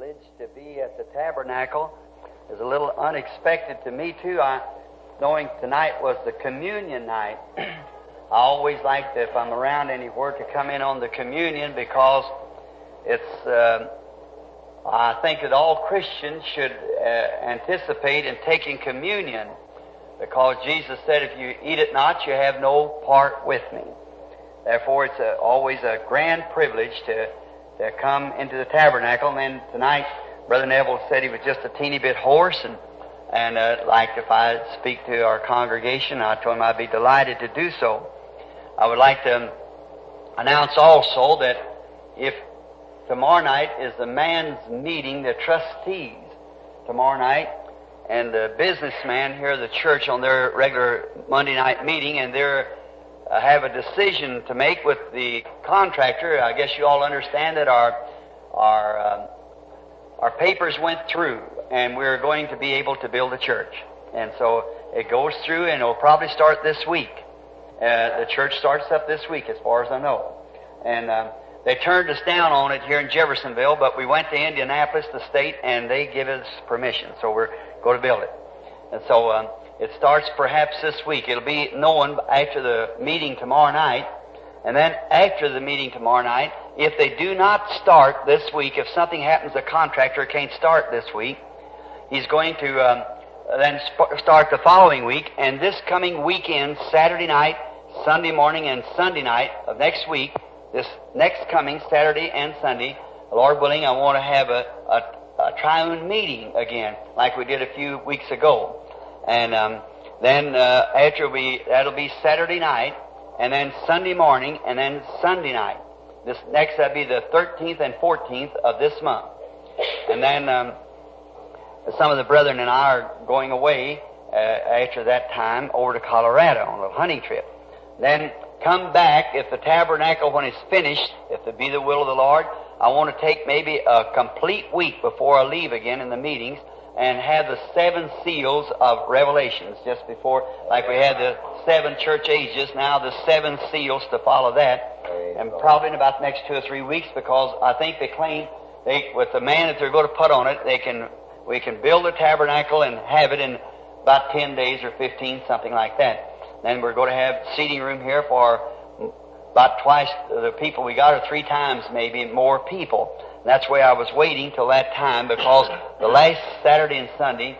privilege to be at the tabernacle. It was a little unexpected to me, too. Knowing tonight was the communion night. I always like to, if I'm around anywhere, to come in on the communion because it's, I think that all Christians should anticipate in taking communion, because Jesus said, if you eat it not, you have no part with me. Therefore, it's always a grand privilege to come into the tabernacle. And then tonight, Brother Neville said he was just a teeny bit hoarse, and like if I speak to our congregation, I told him I'd be delighted to do so. I would like to announce also that if tomorrow night is the man's meeting, the trustees tomorrow night, and the businessman here at the church on their regular Monday night meeting, and they're have a decision to make with the contractor. I guess you all understand that our papers went through, and we're going to be able to build a church. And so it goes through, and it'll probably start this week. The church starts up this week, as far as I know. And they turned us down on it here in Jeffersonville, but we went to Indianapolis, the state, and they give us permission. So we're going to build it. And so it starts perhaps this week. It'll be known after the meeting tomorrow night. And then after the meeting tomorrow night, if they do not start this week, if something happens, the contractor can't start this week, he's going to then start the following week. And this coming weekend, Saturday night, Sunday morning, and Sunday night of next week, this next coming Saturday and Sunday, Lord willing, I want to have a triune meeting again, like we did a few weeks ago. And then after that'll be Saturday night, and then Sunday morning, and then Sunday night. This next, that'll be the 13th and 14th of this month. And then some of the brethren and I are going away after that time over to Colorado on a little hunting trip. Then come back, if the tabernacle, when it's finished, if it be the will of the Lord, I want to take maybe a complete week before I leave again in the meetings and have the 7 seals of Revelations just before, like we had the 7 church ages, now the 7 seals to follow that. And probably in about the next 2 or 3 weeks, because I think they claim with the man that they're going to put on it, we can build the tabernacle and have it in about 10 days or 15, something like that. Then we're going to have seating room here for about twice the people we got, or 3 times maybe more people. And that's why I was waiting till that time, because the last Saturday and Sunday,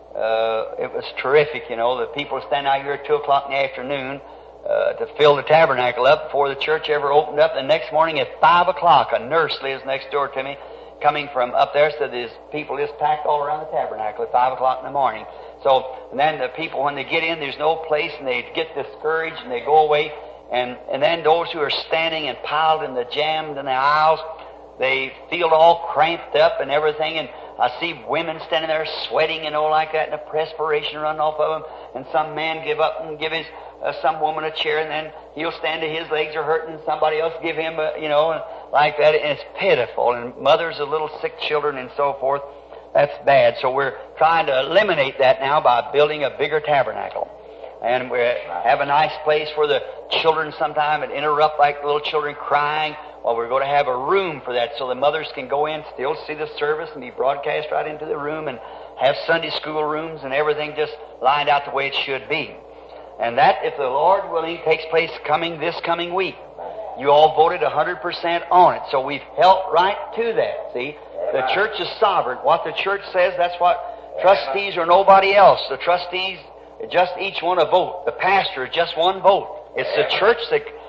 it was terrific, you know. The people stand out here at 2 o'clock in the afternoon to fill the tabernacle up before the church ever opened up. The next morning at 5 o'clock, a nurse lives next door to me, coming from up there, said there's people just packed all around the tabernacle at 5 o'clock in the morning. So, and then the people, when they get in, there's no place, and they get discouraged, and they go away. And then those who are standing and piled in the jammed in the aisles, they feel all cramped up and everything. And I see women standing there sweating, you know, like that, and the perspiration running off of them. And some man give up and give some woman a chair, and then he'll stand to his legs are hurting, and somebody else give him like that. And it's pitiful. And mothers of little sick children and so forth. That's bad. So we're trying to eliminate that now by building a bigger tabernacle. And we have a nice place for the children sometime and interrupt like little children crying. Well, we're going to have a room for that so the mothers can go in, still see the service, and be broadcast right into the room, and have Sunday school rooms and everything just lined out the way it should be. And that, if the Lord willing, takes place this coming week. You all voted 100% on it, so we've held right to that, see? The church is sovereign. What the church says, that's what trustees or nobody else. The trustees, just each one a vote. The pastor, just one vote. It's the church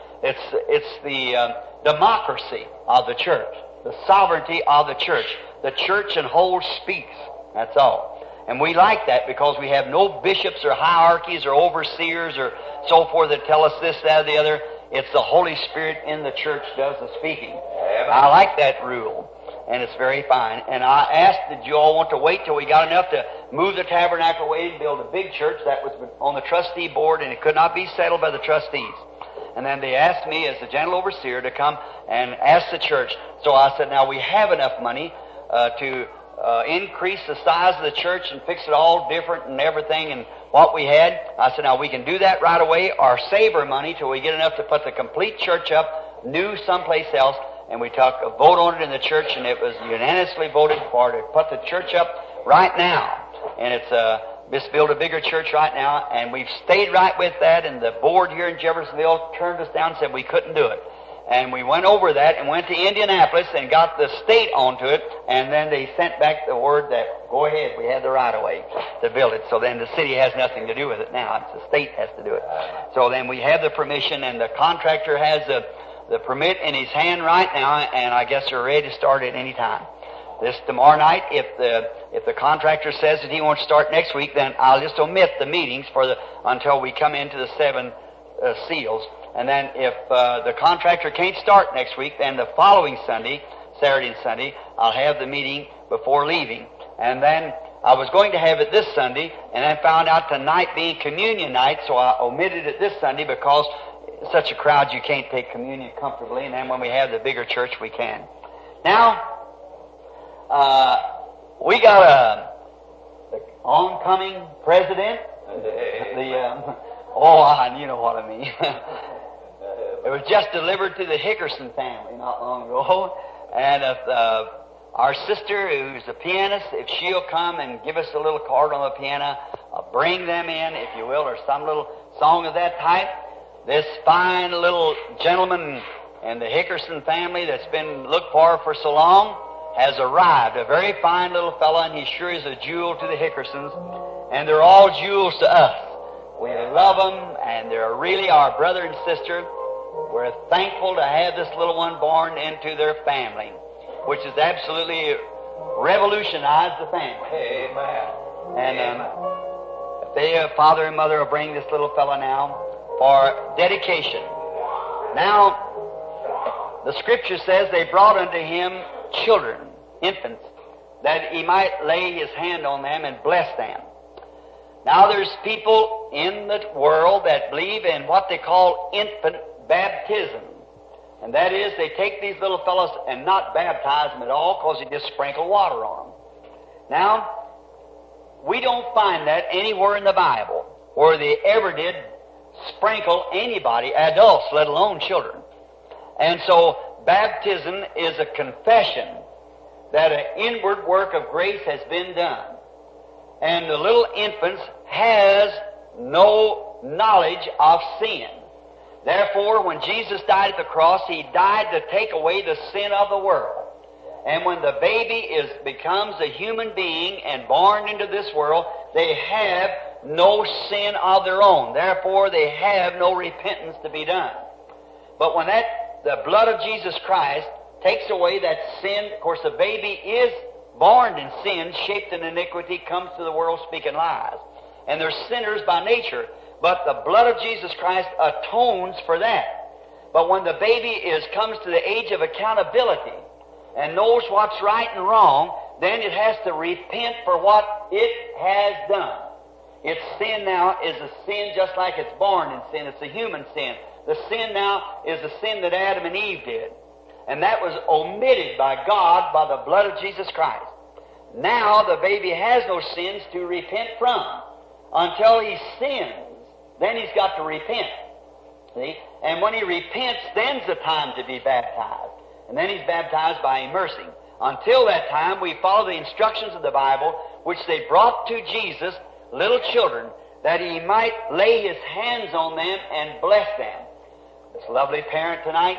it's the democracy of the church. The sovereignty of the church. The church in whole speaks. That's all. And we like that because we have no bishops or hierarchies or overseers or so forth that tell us this, that, or the other. It's the Holy Spirit in the church does the speaking. I like that rule. And it's very fine. And I asked, did you all want to wait till we got enough to move the tabernacle away and build a big church? That was on the trustee board, and it could not be settled by the trustees. And then they asked me as the general overseer to come and ask the church. So I said, now we have enough money to increase the size of the church and fix it all different and everything and what we had. I said, now we can do that right away or save our money till we get enough to put the complete church up, new someplace else, and we took a vote on it in the church, and it was unanimously voted for to put the church up right now. And it's just build a bigger church right now, and we've stayed right with that, and the board here in Jeffersonville turned us down and said we couldn't do it. And we went over that and went to Indianapolis and got the state onto it, and then they sent back the word that, go ahead, we had the right-of-way to build it. So then the city has nothing to do with it now. It's the state has to do it. So then we have the permission, and the contractor has the permit in his hand right now, and I guess they're ready to start at any time. This tomorrow night, if the contractor says that he wants to start next week, then I'll just omit the meetings until we come into the 7 seals. And then if the contractor can't start next week, then the following Sunday, Saturday and Sunday, I'll have the meeting before leaving. And then I was going to have it this Sunday, and then found out tonight being communion night, so I omitted it this Sunday because such a crowd you can't take communion comfortably, and then when we have the bigger church we can. Now, we got the oncoming president, you know what I mean. It was just delivered to the Hickerson family not long ago. And if our sister, who's a pianist, if she'll come and give us a little card on the piano, bring them in, if you will, or some little song of that type. This fine little gentleman in the Hickerson family that's been looked for so long has arrived. A very fine little fellow, and he sure is a jewel to the Hickersons. And they're all jewels to us. We love them, and they're really our brother and sister. We're thankful to have this little one born into their family, which has absolutely revolutionized the family. Amen. And if they, father and mother, will bring this little fellow now for dedication. Now, the Scripture says they brought unto him children, infants, that he might lay his hand on them and bless them. Now there's people in the world that believe in what they call infant baptism. And that is, they take these little fellows and not baptize them at all because they just sprinkle water on them. Now, we don't find that anywhere in the Bible where they ever did sprinkle anybody, adults, let alone children. And so, baptism is a confession that an inward work of grace has been done. And the little infants has no knowledge of sin. Therefore, when Jesus died at the cross, He died to take away the sin of the world. And when the baby becomes a human being and born into this world, they have no sin of their own. Therefore, they have no repentance to be done. But when the blood of Jesus Christ takes away that sin, of course, the baby is born in sin, shaped in iniquity, comes to the world speaking lies. And they're sinners by nature. But the blood of Jesus Christ atones for that. But when the baby comes to the age of accountability and knows what's right and wrong, then it has to repent for what it has done. Its sin now is a sin just like it's born in sin. It's a human sin. The sin now is the sin that Adam and Eve did. And that was omitted by God by the blood of Jesus Christ. Now the baby has no sins to repent from. Until he sins, then he's got to repent. See? And when he repents, then's the time to be baptized. And then he's baptized by immersing. Until that time, we follow the instructions of the Bible, which they brought to Jesus, little children, that he might lay his hands on them and bless them. This lovely parent tonight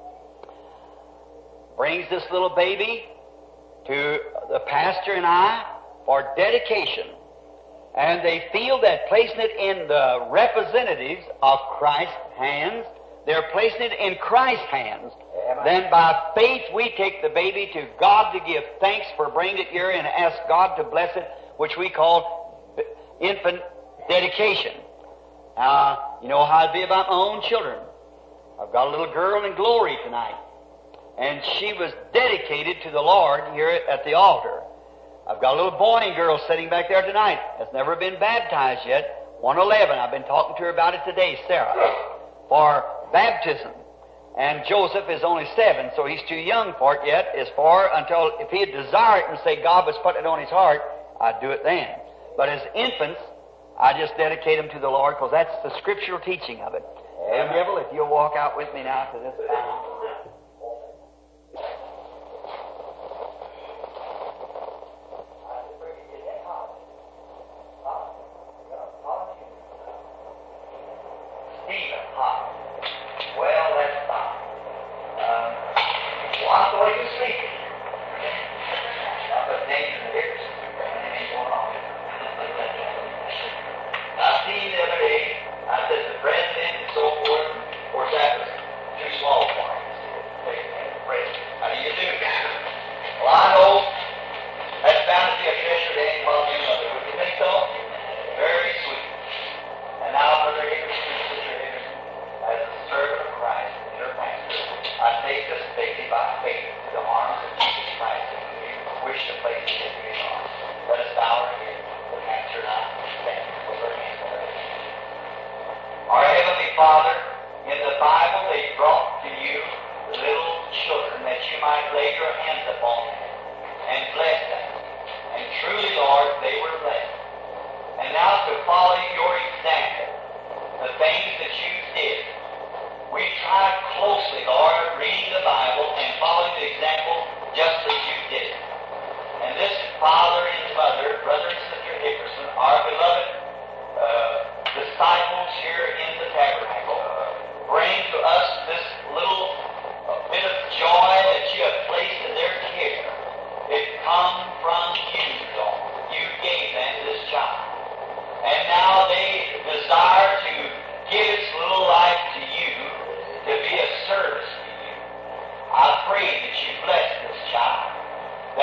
brings this little baby to the pastor and I for dedication. And they feel that placing it in the representatives of Christ's hands, they're placing it in Christ's hands. Amen. Then by faith we take the baby to God to give thanks for bringing it here and ask God to bless it, which we call infant dedication. You know how it'd be about my own children. I've got a little girl in glory tonight. And she was dedicated to the Lord here at the altar. I've got a little boy and girl sitting back there tonight. Has never been baptized yet. 111. I've been talking to her about it today, Sarah, for baptism. And Joseph is only 7, so he's too young for it yet. Until if he'd desire it and say God was putting it on his heart, I'd do it then. But as infants, I just dedicate them to the Lord because that's the scriptural teaching of it. And Neville, if you'll walk out with me now to this time.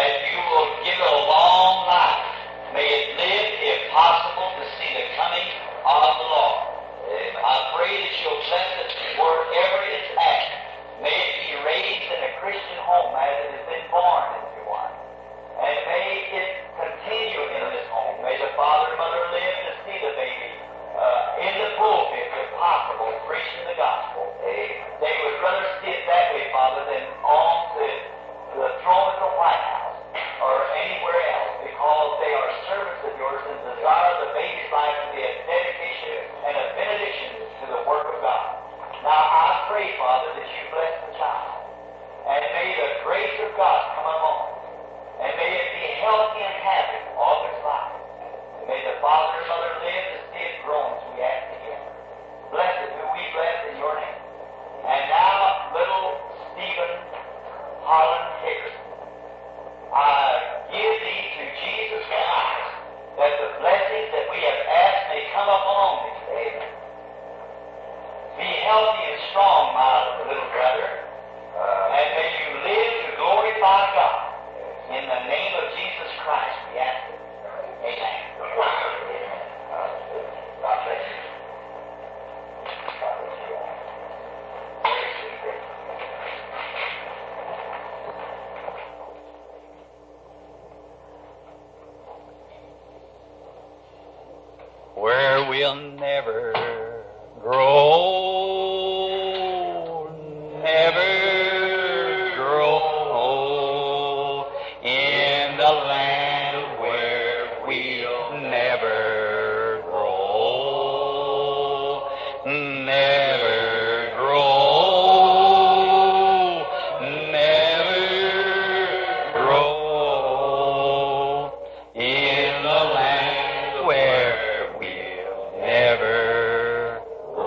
that you will give it a long life. May it live, if possible, to see the coming of the Lord. I pray that you'll bless it wherever it's at. May it be raised in a Christian home as it has been born into one. And may it continue in this home. May the father and mother live to see the baby in the pulpit, if possible, preaching the gospel. They would rather see it that way, Father, than on to the throne at the White House or anywhere else, because they are servants of yours and desire the baby's life to be a dedication and a benediction to the work of God. Now I pray, Father, that you bless the child, and may the grace of God come upon it, and may it be healthy and happy all its life. And may the father and mother live to see it grown as we ask together. Bless it, who we bless in your name. And now, little Stephen Holland Hickerson, I give thee to Jesus Christ, that the blessings that we have asked may come upon thee. Amen. Be healthy and strong, my little brother, and may you live to glorify God. In the name of Jesus Christ, we ask it. Amen. God bless you. Where we'll never grow, never grow old, in the land where we'll never grow, never grow, never grow, in the land where we'll never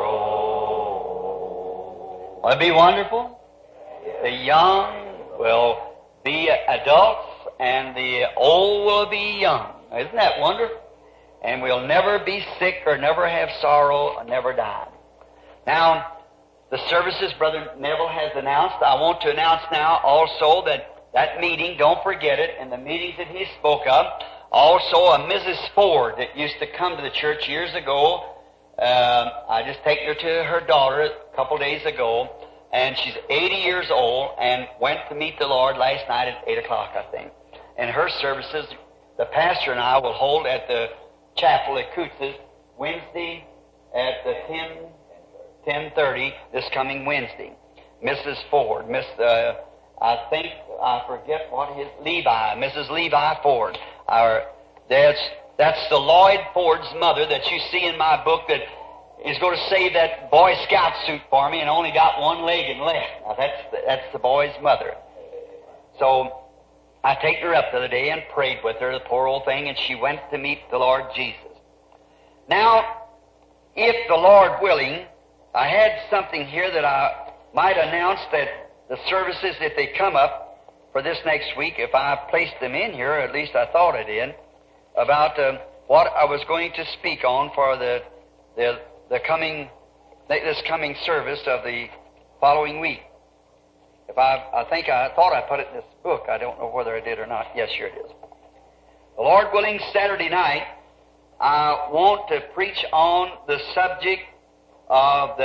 grow. Won't it be wonderful? The young will be adults and the old will be young. Isn't that wonderful? And we'll never be sick or never have sorrow or never die. Now, the services Brother Neville has announced, I want to announce now also that meeting, don't forget it, and the meetings that he spoke of, also a Mrs. Ford that used to come to the church years ago. I just taken her to her daughter a couple days ago, and she's 80 years old and went to meet the Lord last night at 8 o'clock, I think. And her services, the pastor and I will hold at the chapel at Coots's Wednesday at the 10:30 this coming Wednesday. Mrs. Ford, I forget what his, Mrs. Levi Ford. That's the Lloyd Ford's mother that you see in my book that is going to save that Boy Scout suit for me and only got one leg and left. Now that's the boy's mother. So I take her up the other day and prayed with her, the poor old thing, and she went to meet the Lord Jesus. Now, if the Lord willing, I had something here that I might announce that the services, if they come up for this next week, if I placed them in here, or at least I thought I did, about what I was going to speak on for this coming service of the following week. I thought I put it in this book. I don't know whether I did or not. Yes, here it is. The Lord willing, Saturday night, I want to preach on the subject of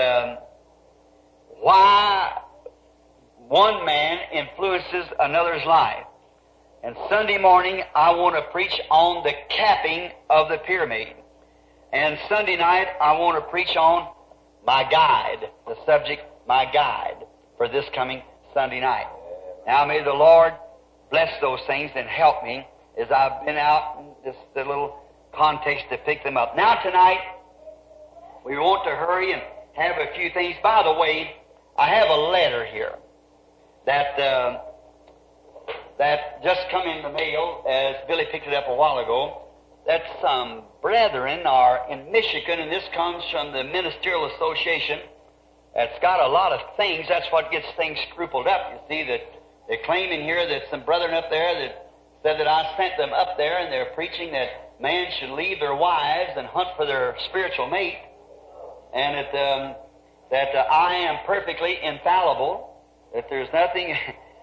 why one man influences another's life. And Sunday morning, I want to preach on the capping of the pyramid. And Sunday night, I want to preach on my guide, the subject, my guide, for this coming Sunday night. Now, may the Lord bless those things and help me as I've been out in the little context to pick them up. Now, tonight, we want to hurry and have a few things. By the way, I have a letter here that just come in the mail, as Billy picked it up a while ago, that some brethren are in Michigan, and this comes from the Ministerial Association. It's got a lot of things. That's what gets things scrupled up. You see, that they claim in here that some brethren up there that said that I sent them up there, and they're preaching that man should leave their wives and hunt for their spiritual mate, and that I am perfectly infallible, that there's nothing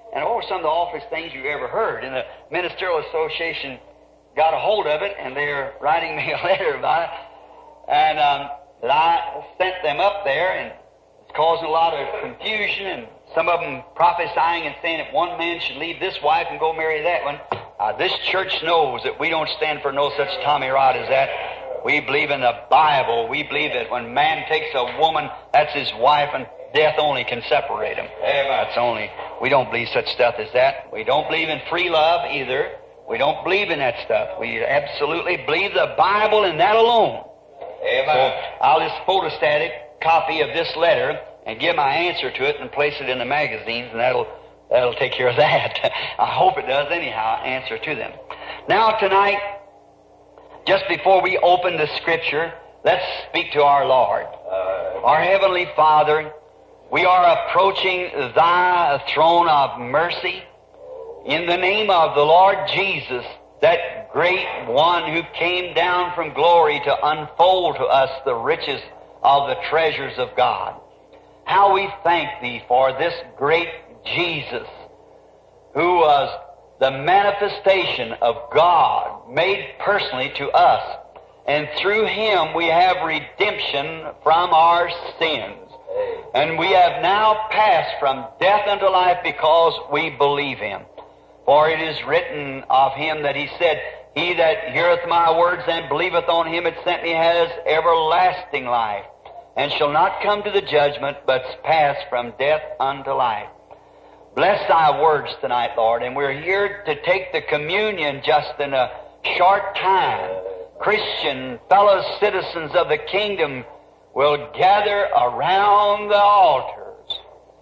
And what were some of the awfulest things you ever heard? And the Ministerial Association got a hold of it, and they're writing me a letter about it. And I sent them up there, and it's causing a lot of confusion, and some of them prophesying and saying that one man should leave this wife and go marry that one. This church knows that we don't stand for no such Tommy Rod as that. We believe in the Bible. We believe that when man takes a woman, that's his wife, and death only can separate them. That's only. We don't believe such stuff as that. We don't believe in free love either. We don't believe in that stuff. We absolutely believe the Bible and that alone. So I'll just photostat a copy of this letter and give my answer to it and place it in the magazines, and that'll take care of that. I hope it does anyhow, answer to them. Now tonight, just before we open the Scripture, let's speak to our Lord. Our Heavenly Father, we are approaching Thy throne of mercy in the name of the Lord Jesus, that great one who came down from glory to unfold to us the riches of the treasures of God. How we thank Thee for this great Jesus, who was the manifestation of God made personally to us. And through Him we have redemption from our sins. And we have now passed from death unto life because we believe Him. For it is written of Him that He said, He that heareth my words and believeth on Him that sent me has everlasting life, and shall not come to the judgment, but pass from death unto life. Bless Thy words tonight, Lord, and we're here to take the communion just in a short time. Christian fellow citizens of the kingdom will gather around the altars,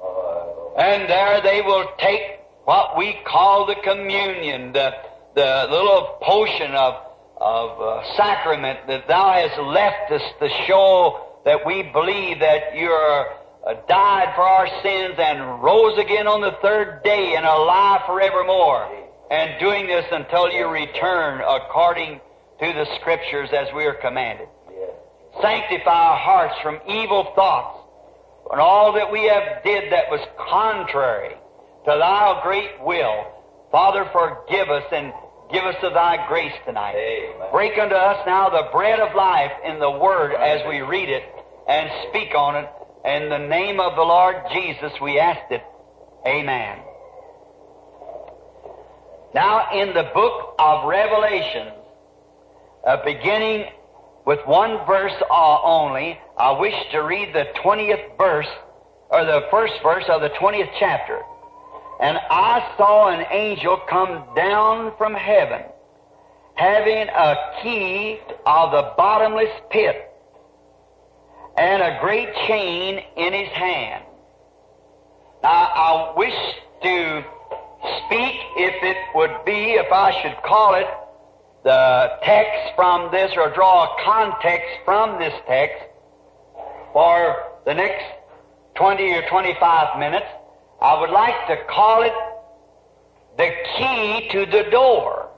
and there they will take what we call the communion, the little potion of sacrament that Thou hast left us to show that we believe that You're died for our sins and rose again on the third day and alive forevermore, and doing this until You return according to the Scriptures as we are commanded. Sanctify our hearts from evil thoughts and all that we have did that was contrary to Thy great will. Father, forgive us and give us of Thy grace tonight. Amen. Break unto us now the bread of life in the Word as we read it and speak on it. In the name of the Lord Jesus we ask it. Amen. Now in the book of Revelation, beginning with one verse only, I wish to read the 20th verse, or the first verse of the 20th chapter. And I saw an angel come down from heaven, having a key of the bottomless pit, and a great chain in his hand. Now, I wish to speak, if it would be, if I should call it, the text from this, or draw a context from this text for the next 20 or 25 minutes. I would like to call it the key to the door.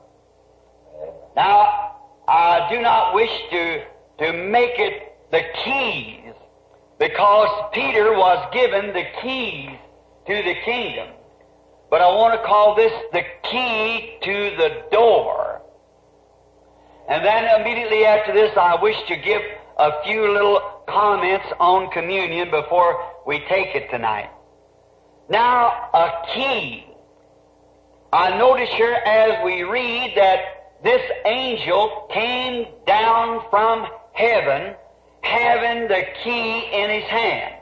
Now, I do not wish to make it the keys, because Peter was given the keys to the kingdom. But I want to call this the key to the door. And then immediately after this, I wish to give a few little comments on communion before we take it tonight. Now, a key. I notice here as we read that this angel came down from heaven having the key in his hand.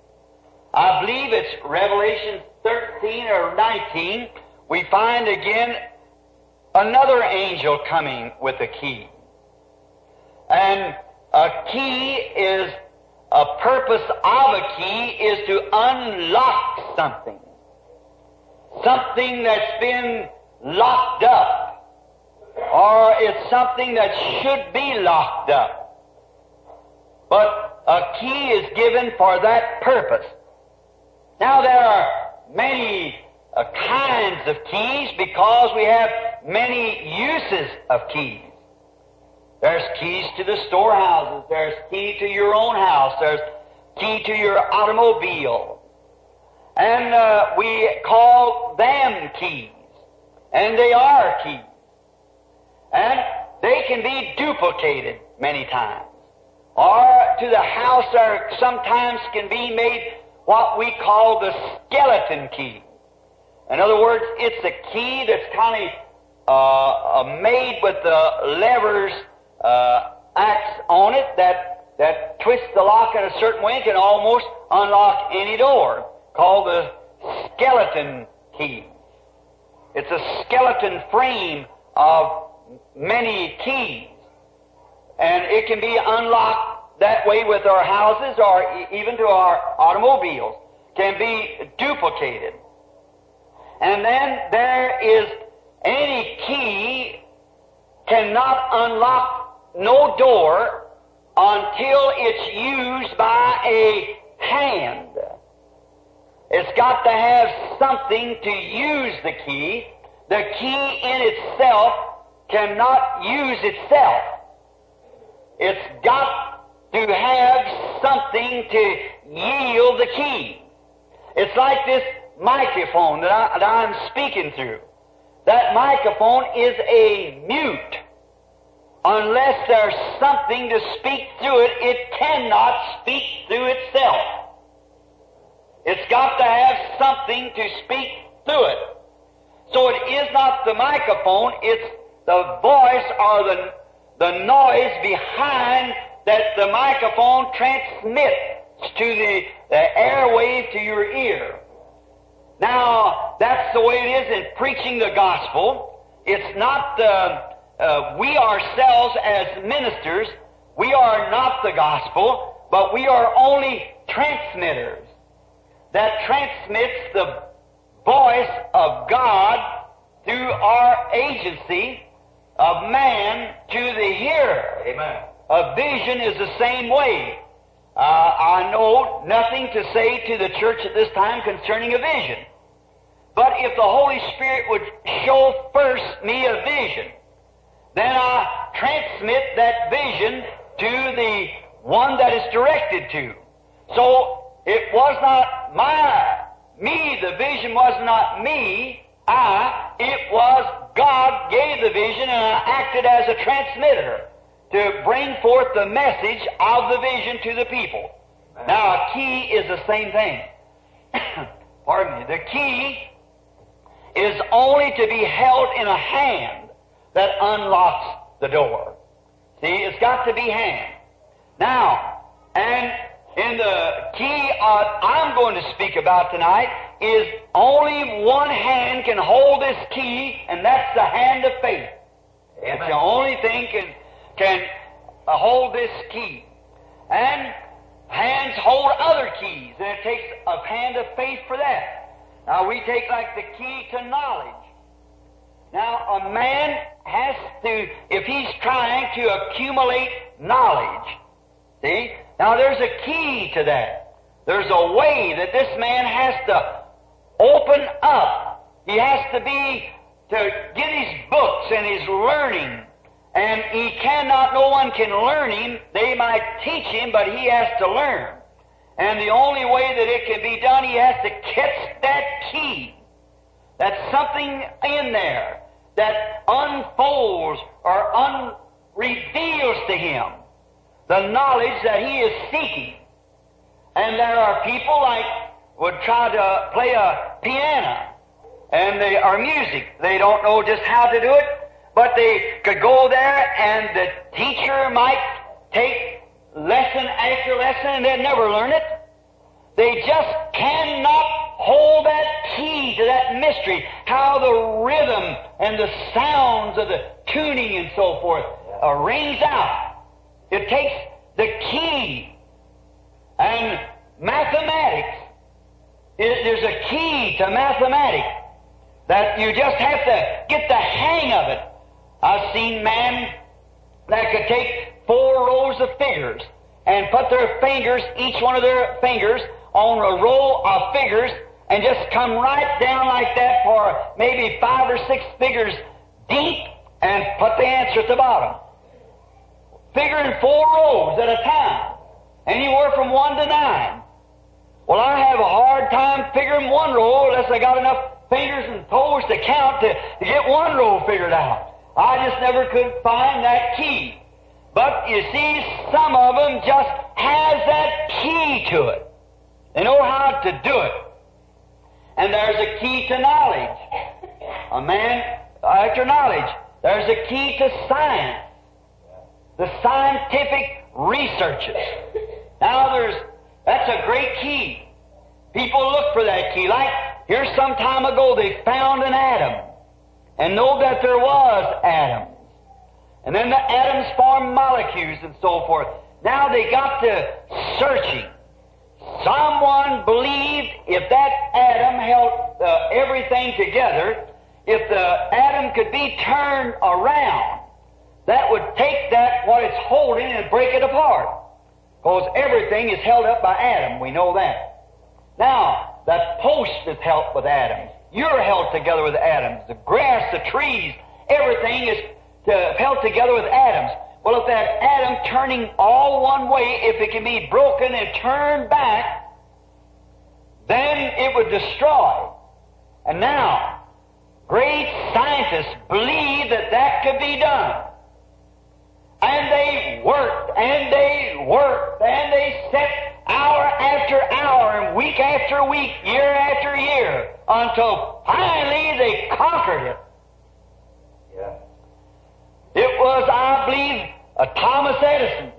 I believe it's Revelation 13 or 19. We find again another angel coming with a key. And a key is, a purpose of a key is to unlock something. Something that's been locked up. Or it's something that should be locked up. But a key is given for that purpose. Now there are many kinds of keys because we have many uses of keys. There's keys to the storehouses. There's key to your own house. There's key to your automobile. And we call them keys. And they are keys. And they can be duplicated many times. Or to the house there sometimes can be made what we call the skeleton key. In other words, it's a key that's kind of made with the levers axe on it that twists the lock in a certain way and can almost unlock any door, called the skeleton key. It's a skeleton frame of many keys. And it can be unlocked that way with our houses or even to our automobiles. Can be duplicated. And then there is any key cannot unlock no door until it's used by a hand. It's got to have something to use the key. The key in itself cannot use itself. It's got to have something to yield the key. It's like this microphone that I'm speaking through. That microphone is a mute. Unless there's something to speak through it, it cannot speak through itself. It's got to have something to speak through it. So it is not the microphone, it's the voice or the noise behind that the microphone transmits to the airwave to your ear. Now, that's the way it is in preaching the gospel. It's not we ourselves as ministers, we are not the gospel, but we are only transmitters that transmits the voice of God through our agency of man to the hearer. Amen. A vision is the same way. I know nothing to say to the church at this time concerning a vision. But if the Holy Spirit would show first me a vision, then I transmit that vision to the one that it's directed to. So it was not me, the vision was not me, it was God gave the vision and I acted as a transmitter to bring forth the message of the vision to the people. Amen. Now a key is the same thing. Pardon me. The key is only to be held in a hand that unlocks the door. See, it's got to be hand. Now, and in the key I'm going to speak about tonight is only one hand can hold this key, and that's the hand of faith. Amen. It's the only thing can hold this key. And hands hold other keys, and it takes a hand of faith for that. Now we take like the key to knowledge. Now a man has to, if he's trying to accumulate knowledge, see? Now there's a key to that. There's a way that this man has to open up. He has to get his books and his learning. And he cannot, no one can learn him. They might teach him, but he has to learn. And the only way that it can be done, he has to catch that key. That's something in there that unfolds or reveals to him the knowledge that he is seeking. And there are people like would try to play a piano and or music. They don't know just how to do it, but they could go there and the teacher might take lesson after lesson and they'd never learn it. They just cannot hold that key to that mystery, how the rhythm and the sounds of the tuning and so forth rings out. It takes the key. And mathematics, there's a key to mathematics that you just have to get the hang of it. I've seen men that could take 4 rows of figures and put their fingers, each one of their fingers, on a row of figures and just come right down like that for maybe 5 or 6 figures deep and put the answer at the bottom. Figuring 4 rows at a time, anywhere from 1 to 9. Well, I have a hard time figuring one row unless I got enough fingers and toes to count to get one row figured out. I just never could find that key. But you see, some of them just has that key to it. They know how to do it. And there's a key to knowledge. A man after knowledge. There's a key to science. The scientific researches. Now that's a great key. People look for that key. Like here some time ago they found an atom and know that there was atoms. And then the atoms formed molecules and so forth. Now they got to searching. Someone believed if that atom held everything together, if the atom could be turned around, that would take that, what it's holding, and break it apart. Because everything is held up by atom, we know that. Now, that post is held with atoms. You're held together with atoms. The grass, the trees, everything is held together with atoms. Well, if that atom turning all one way, if it can be broken and turned back, then it would destroy. And now, great scientists believe that that could be done. And they worked, and they worked, and they set hour after hour, and week after week, year after year, until finally they conquered it. Yeah. It was, I believe, Thomas Edison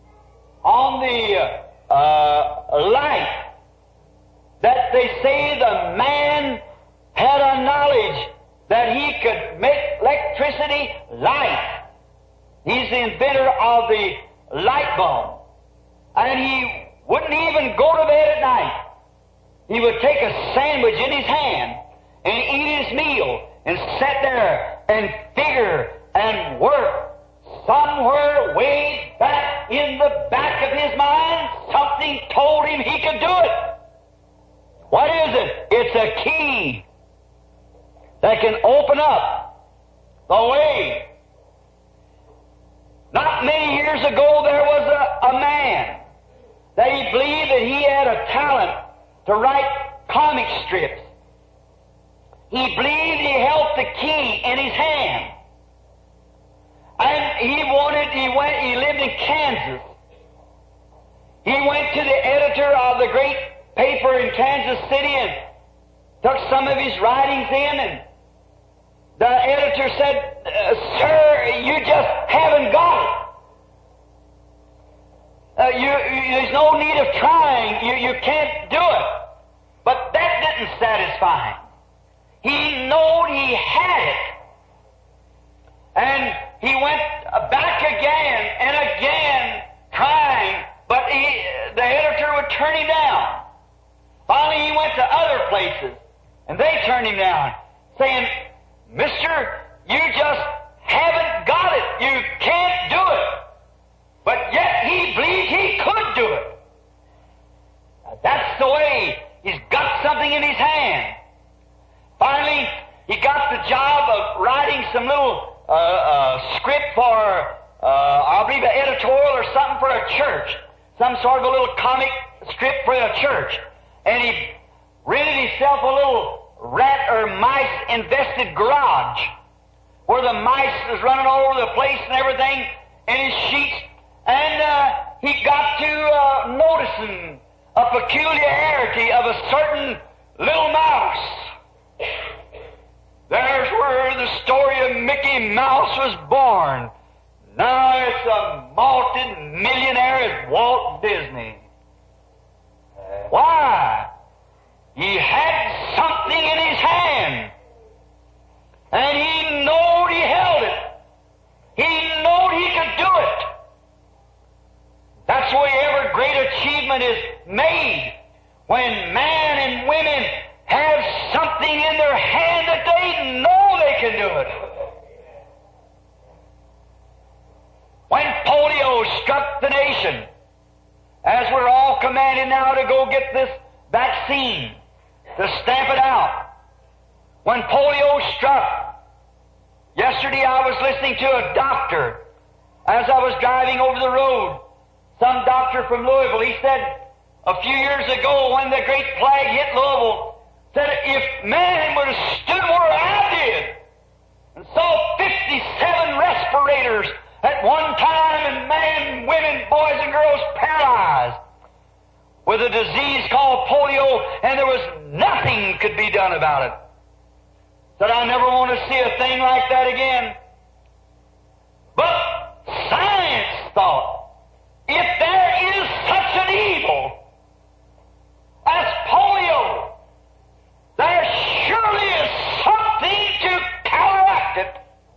on the light that they say the man had a knowledge that he could make electricity light. He's the inventor of the light bulb. And he wouldn't even go to bed at night. He would take a sandwich in his hand and eat his meal and sit there and figure and work. Somewhere way back in the back of his mind, something told him he could do it. What is it? It's a key that can open up the way. Not many years ago, there was a man that he believed that he had a talent to write comic strips. He believed he held the key in his hand. And he lived in Kansas. He went to the editor of the great paper in Kansas City and took some of his writings in, and the editor said, "Sir, you just haven't got it. There's no need of trying. You can't do it." But that didn't satisfy him. He knowed he had it. And he went back again and again trying, but the editor would turn him down. Finally, he went to other places, and they turned him down, saying, "Mister, you just haven't got it. You can't do it." But yet he believed he could do it. Now, that's the way. He's got something in his hand. Finally, he got the job of writing some little script for, I believe, an editorial or something for a church. Some sort of a little comic strip for a church. And he rented himself a little rat or mice-infested garage where the mice was running all over the place and everything in his sheets. And he got to noticing a peculiarity of a certain little mouse. There's where the story of Mickey Mouse was born. Now it's a multi-millionaire at Walt Disney. Why? He had something in his hand. And he knowed he held it. He knowed he could do it. That's the way every great achievement is made. When man and women have something in their hand that they know they can do it. When polio struck the nation, as we're all commanded now to go get this vaccine, to stamp it out. When polio struck, yesterday I was listening to a doctor as I was driving over the road. Some doctor from Louisville, he said, a few years ago when the great plague hit Louisville, said if man would have stood where I did and saw 57 respirators at one time and men, women, boys and girls paralyzed with a disease called polio, and there was nothing could be done about it. Said I never want to see a thing like that again. But science thought, if there is such an evil as polio, there surely is something to counteract it.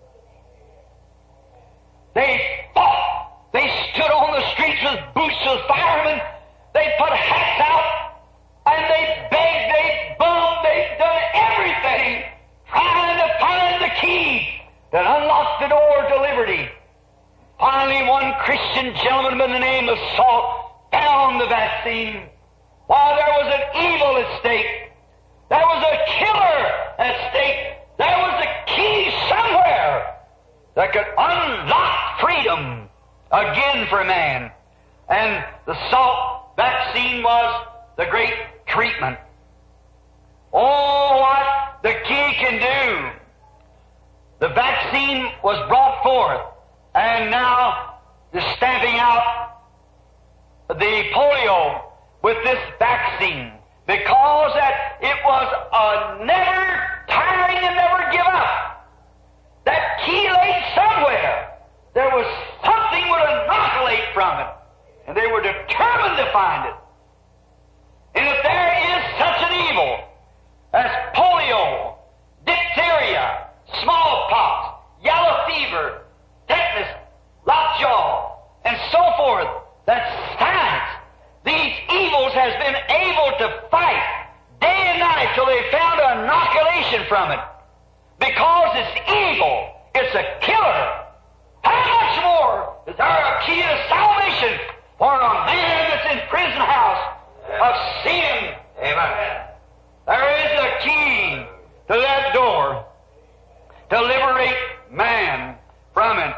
They fought. They stood on the streets with boots of firemen. They put hats out, and they begged, they bummed, they've done everything, trying to find the key that unlocked the door to liberty. Finally, one Christian gentleman by the name of Salt found the vaccine. While there was an evil at stake, there was a killer at stake, there was a key somewhere that could unlock freedom again for man. And the Salt vaccine was the great treatment. Oh, what the key can do. The vaccine was brought forth, and now they're stamping out the polio with this vaccine, because that it was a never tiring and never give up. That key lay somewhere. There was something would inoculate from it, and they were determined to find it. And if there is such an evil as polio, diphtheria, smallpox, yellow fever, tetanus, lockjaw, and so forth, that science, these evils has been able to fight day and night till they found an inoculation from it. Because it's evil, it's a killer. How much more is there a key to salvation for a man that's in prison house of sin? Amen. There is a key to that door to liberate man from it.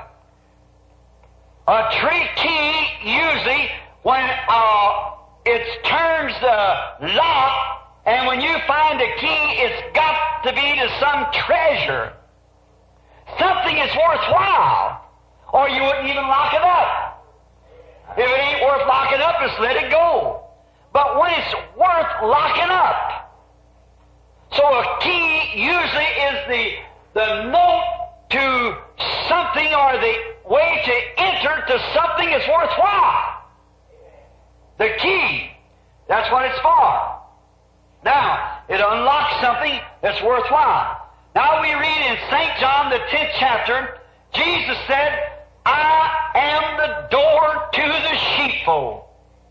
A tree key usually, when it turns the lock, and when you find a key, it's got to be to some treasure. Something is worthwhile, or you wouldn't even lock it up. If it ain't worth locking up, just let it go. But when it's worth locking up, so a key usually is the note to something, or the way to enter to something that's worthwhile. The key, that's what it's for. Now, it unlocks something that's worthwhile. Now we read in St. John, the 10th chapter, Jesus said, I am the door to the sheepfold.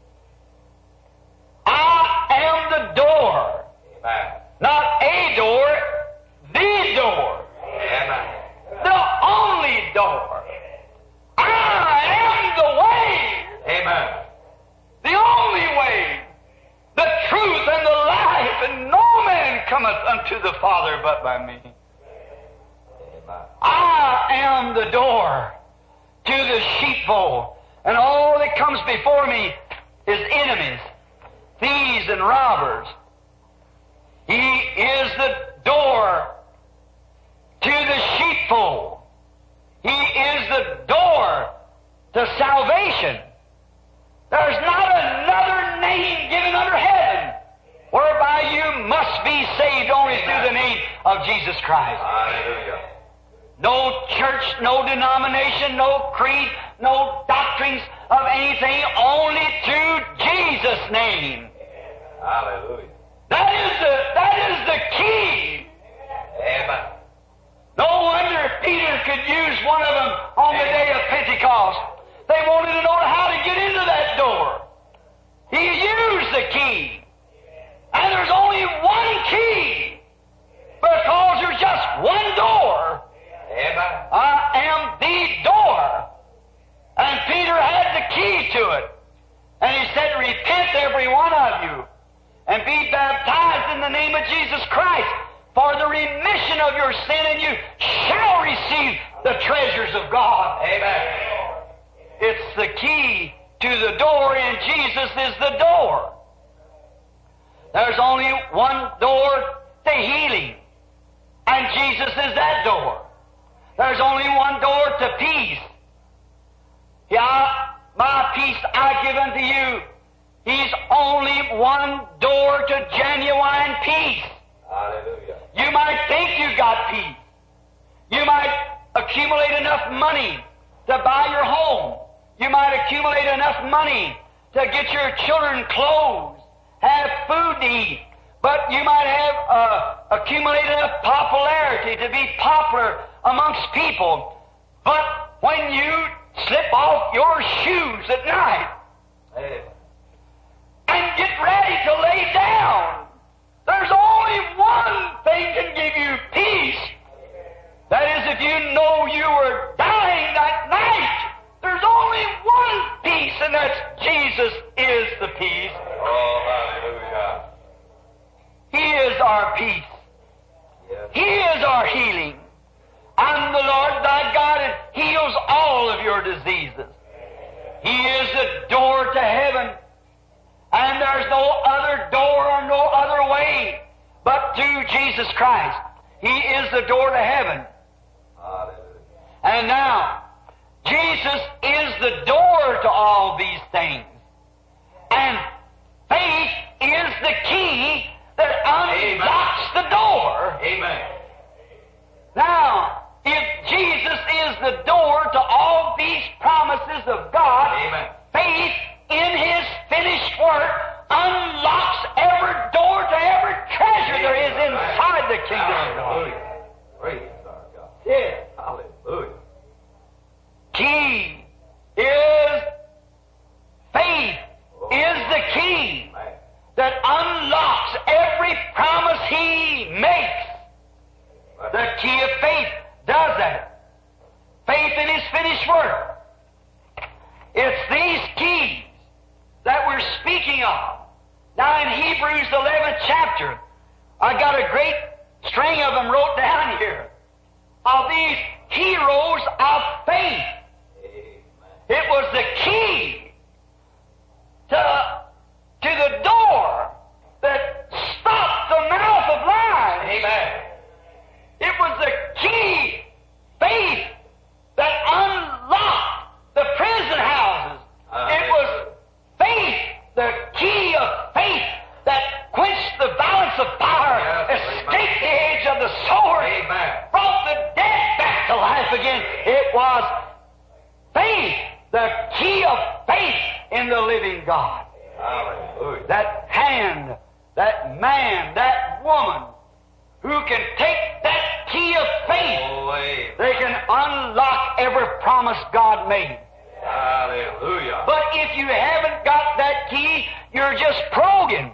I am the door. Amen. Not a door, the door. Amen. The only door. I am the way. Amen. The only way, the truth and the life, and no man cometh unto the Father but by me. Amen. I am the door to the sheepfold, and all that comes before me is enemies, thieves and robbers. He is the door to the sheepfold. He is the door to salvation. There's not another name given under heaven whereby you must be saved only through the name of Jesus Christ. Hallelujah. No church, no denomination, no creed, no doctrines of anything, only through Jesus' name. Hallelujah. That is the key. Amen. No wonder Peter could use one of them on the day of Pentecost. They wanted to know how to get into that door. He used the key. And there's only one key, because there's just one door. Amen. I am the door. And Peter had the key to it. And he said, repent every one of you, and be baptized in the name of Jesus Christ for the remission of your sin, and you shall receive the treasures of God. Amen. It's the key to the door, and Jesus is the door. There's only one door to healing, and Jesus is that door. There's only one door to peace. My peace I give unto you. He's only one door to genuine peace. Hallelujah. You might think you got peace. You might accumulate enough money to buy your home. You might accumulate enough money to get your children clothes, have food to eat. But you might have accumulated enough popularity to be popular amongst people. But when you slip off your shoes at night and get ready to lay down, there's only one thing can give you peace. That is, if you know you were dying that night, there's only one peace, and that's Jesus is the peace. Oh, hallelujah. He is our peace. Yes. He is our healing. I'm the Lord thy God, and heals all of your diseases. He is the door to heaven, and there's no other door or no other way but through Jesus Christ. He is the door to heaven. Hallelujah. And now, Jesus is the door to all these things. And faith is the key that unlocks the door. Amen. Now, if Jesus is the door to all these promises of God, Amen. faith in His finished work unlocks every door to every treasure there is inside the kingdom of God. Hallelujah. Praise our God. Yeah. Hallelujah. Key is faith is the key Amen. that unlocks every promise He makes. The key of faith does that. Faith in His finished work. It's these keys that we're speaking of. Now in Hebrews 11th chapter, I got a great string of them wrote down here, of these heroes of faith. It was the key to the door that stopped the mouth of lies. Amen. It was the key, faith, that unlocked the prison houses. It was faith, the key of faith, that quenched the violence of fire, escaped the edge of the sword, brought the dead back to life again. It was faith, the key of faith in the living God. Hallelujah. That hand, that man, that woman, who can take that key of faith, they can unlock every promise God made. Hallelujah. But if you haven't got that key, you're just probing.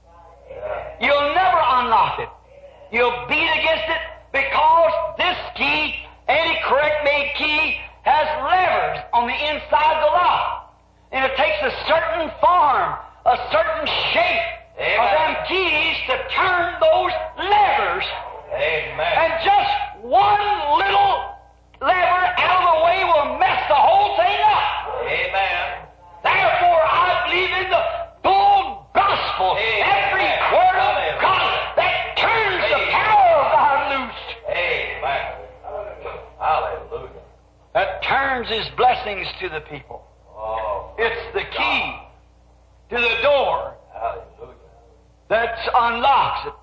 You'll never unlock it. You'll beat against it because this key, any correct made key, has levers on the inside of the lock. And it takes a certain form, a certain shape of them keys to turn those levers. Amen. And just one little lever out of the way will mess the whole thing up. Amen. Therefore, I believe in the full gospel. Every word of God that turns the power of God loose. Amen. Hallelujah. That turns His blessings to the people. Oh, It's the key to the door hallelujah. that unlocks it.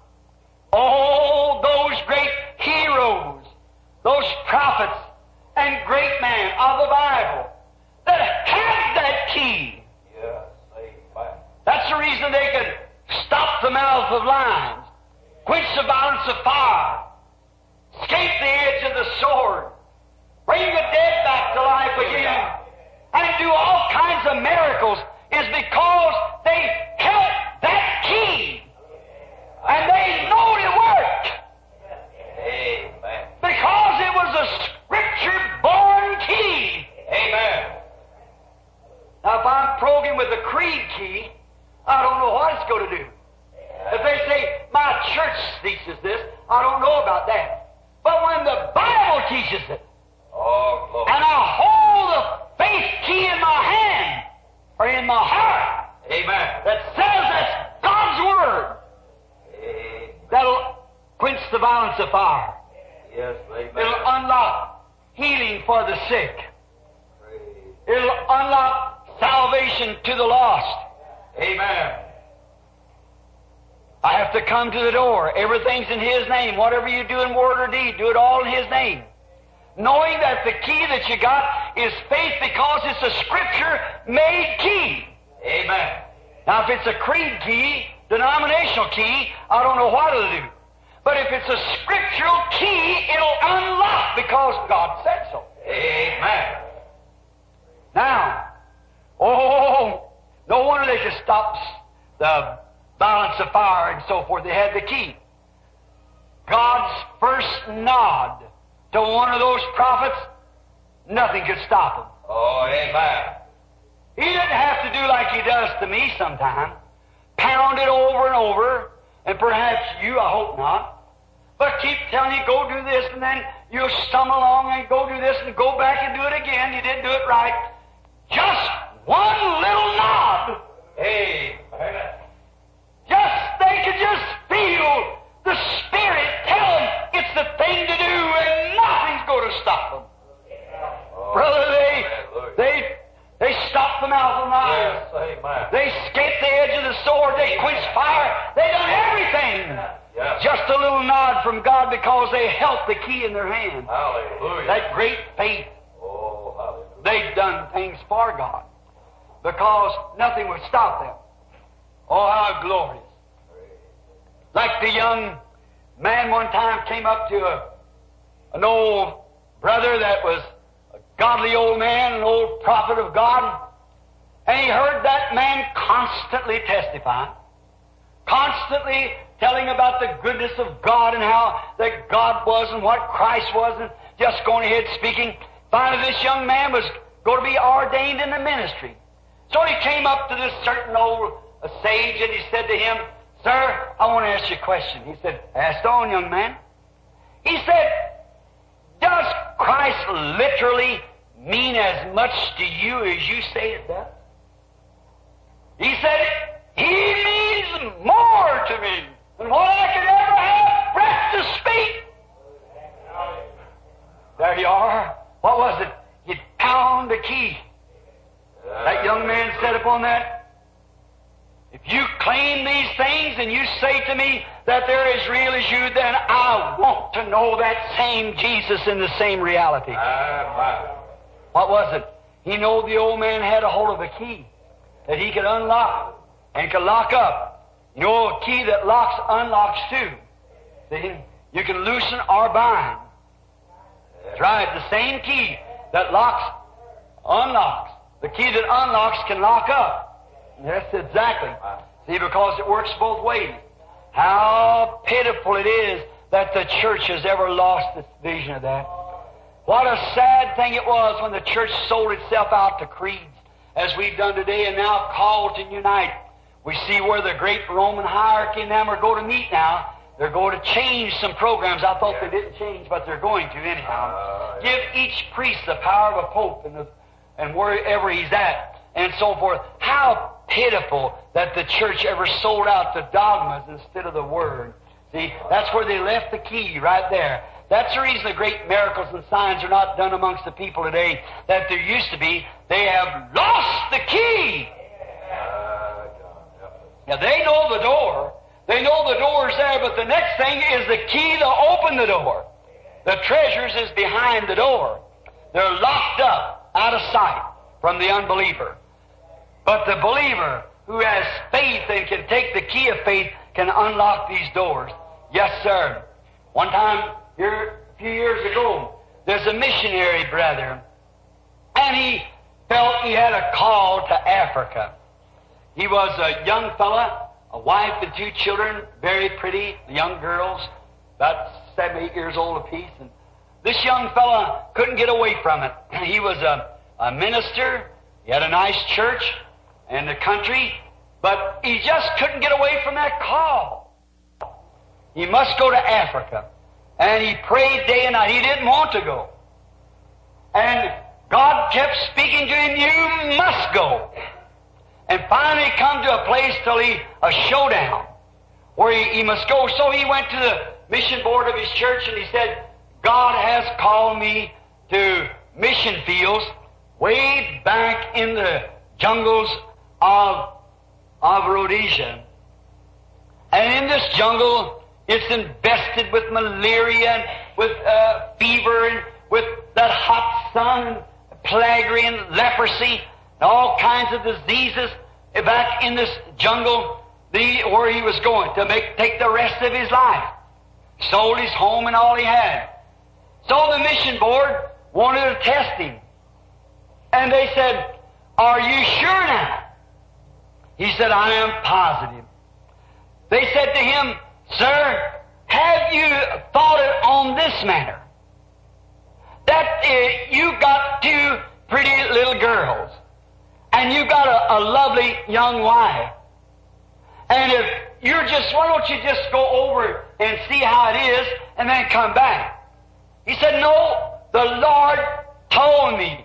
All those great heroes, those prophets and great men of the Bible that had that key. Yes. Amen. That's the reason they could stop the mouth of lions, quench the violence of fire, escape the edge of the sword, bring the dead back to life again, and do all kinds of miracles, is because they held that key. And they knowed it worked. Amen. Because it was a Scripture-born key. Amen. Now, if I'm probing with a creed key, I don't know what it's going to do. If they say, my church teaches this, I don't know about that. But when the Bible teaches it, Oh, balance of fire. Yes, amen. It'll unlock healing for the sick. Praise. It'll unlock salvation to the lost. Amen. I have to come to the door. Everything's in His name. Whatever you do in word or deed, do it all in His name. Knowing that the key that you got is faith because it's a Scripture-made key. Amen. Now, if it's a creed key, denominational key, I don't know what it'll do. But if it's a scriptural key, it'll unlock because God said so. Amen. Now, oh, no wonder they could stop the balance of fire and so forth. They had the key. God's first nod to one of those prophets, nothing could stop him. Oh, amen. He didn't have to do like He does to me sometimes. Pound it over and over, and perhaps you, I hope not. But keep telling you, go do this, and then you'll stumble along and go do this and go back and do it again. You didn't do it right. Just one little nod. Amen. They could just feel the Spirit tell them it's the thing to do, and nothing's going to stop them. Oh, Brother, hallelujah. they stopped the mouth of lions. Yes, amen. They escaped the edge of the sword. They quenched fire. They done everything. Yes. Just a little nod from God because they held the key in their hand. Hallelujah. That great faith. Oh, hallelujah. They've done things for God because nothing would stop them. Oh, how glorious. Like the young man one time came up to an old brother that was a godly old man, an old prophet of God, and he heard that man constantly testify, constantly telling about the goodness of God and how that God was and what Christ was, and just going ahead speaking. Finally, this young man was going to be ordained in the ministry. So he came up to this certain old sage and he said to him, "Sir, I want to ask you a question." He said, "Ask on, young man." He said, "Does Christ literally mean as much to you as you say it does?" He said, "He means more to me than what I could ever have breath to speak." There you are. What was it? You'd pound the key. That young man said upon that, "If you claim these things and you say to me that they're as real as you, then I want to know that same Jesus in the same reality." Amen. What was it? He knew the old man had a hold of a key that he could unlock and could lock up. You know, a key that locks unlocks too. See? You can loosen or bind. That's right. The same key that locks unlocks. The key that unlocks can lock up. Yes, exactly. See, because it works both ways. How pitiful it is that the church has ever lost its vision of that. What a sad thing it was when the church sold itself out to creeds, as we've done today, and now called to unite. We see where the great Roman hierarchy and them are going to meet now. They're going to change some programs. I thought they didn't change, but they're going to anyhow. Give each priest the power of a pope and wherever he's at, and so forth. How pitiful that the church ever sold out to dogmas instead of the Word. See, that's where they left the key, right there. That's the reason the great miracles and signs are not done amongst the people today that there used to be. They have lost the key. Now, they know the door. They know the door's there, but the next thing is the key to open the door. The treasures is behind the door. They're locked up, out of sight from the unbeliever. But the believer who has faith and can take the key of faith can unlock these doors. Yes, sir. One time, here a few years ago, there's a missionary brother, and he felt he had a call to Africa. He was a young fella, a wife and 2 children, very pretty, young girls, about 7, 8 years old apiece. And this young fella couldn't get away from it. He was a minister. He had a nice church in the country, but he just couldn't get away from that call. He must go to Africa. And he prayed day and night. He didn't want to go. And God kept speaking to him, "You must go." And finally come to a place till a showdown where he must go. So he went to mission board of his church, and he said, God has called me to mission fields way back in the jungles of Rhodesia. And in this jungle, it's infested with malaria and with fever and with that hot sun, plague and leprosy, and all kinds of diseases back in this jungle where he was going to take the rest of his life. Sold his home and all he had. So the mission board wanted to test him. And they said, are you sure now? He said, I am positive. They said to him, sir, have you thought it on this manner? That you got two pretty little girls, and you got a lovely young wife. And if why don't you just go over and see how it is, and then come back? He said, no, the Lord told me.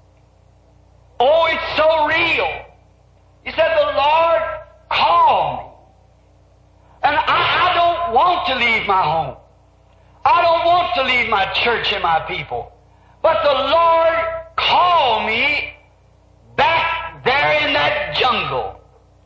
Oh, it's so real. He said, the Lord called me. And I don't want to leave my home. I don't want to leave my church and my people. But the Lord called me back there in that jungle.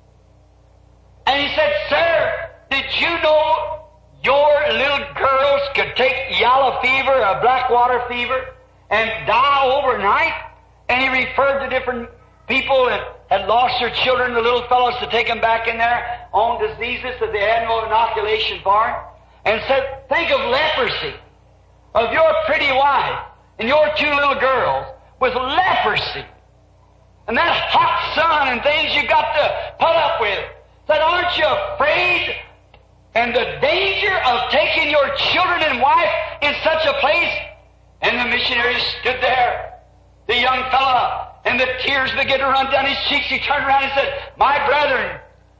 And he said, sir, did you know your little girls could take yellow fever or blackwater fever and die overnight? And he referred to different people that had lost their children, the little fellows, to take them back in there on diseases that they had no inoculation for, and said, think of leprosy, of your pretty wife and your two little girls with leprosy, and that hot sun and things you got to put up with. Said, aren't you afraid and the danger of taking your children and wife in such a place? And the missionary stood there, the young fellow, and the tears began to run down his cheeks. He turned around and said, my brethren,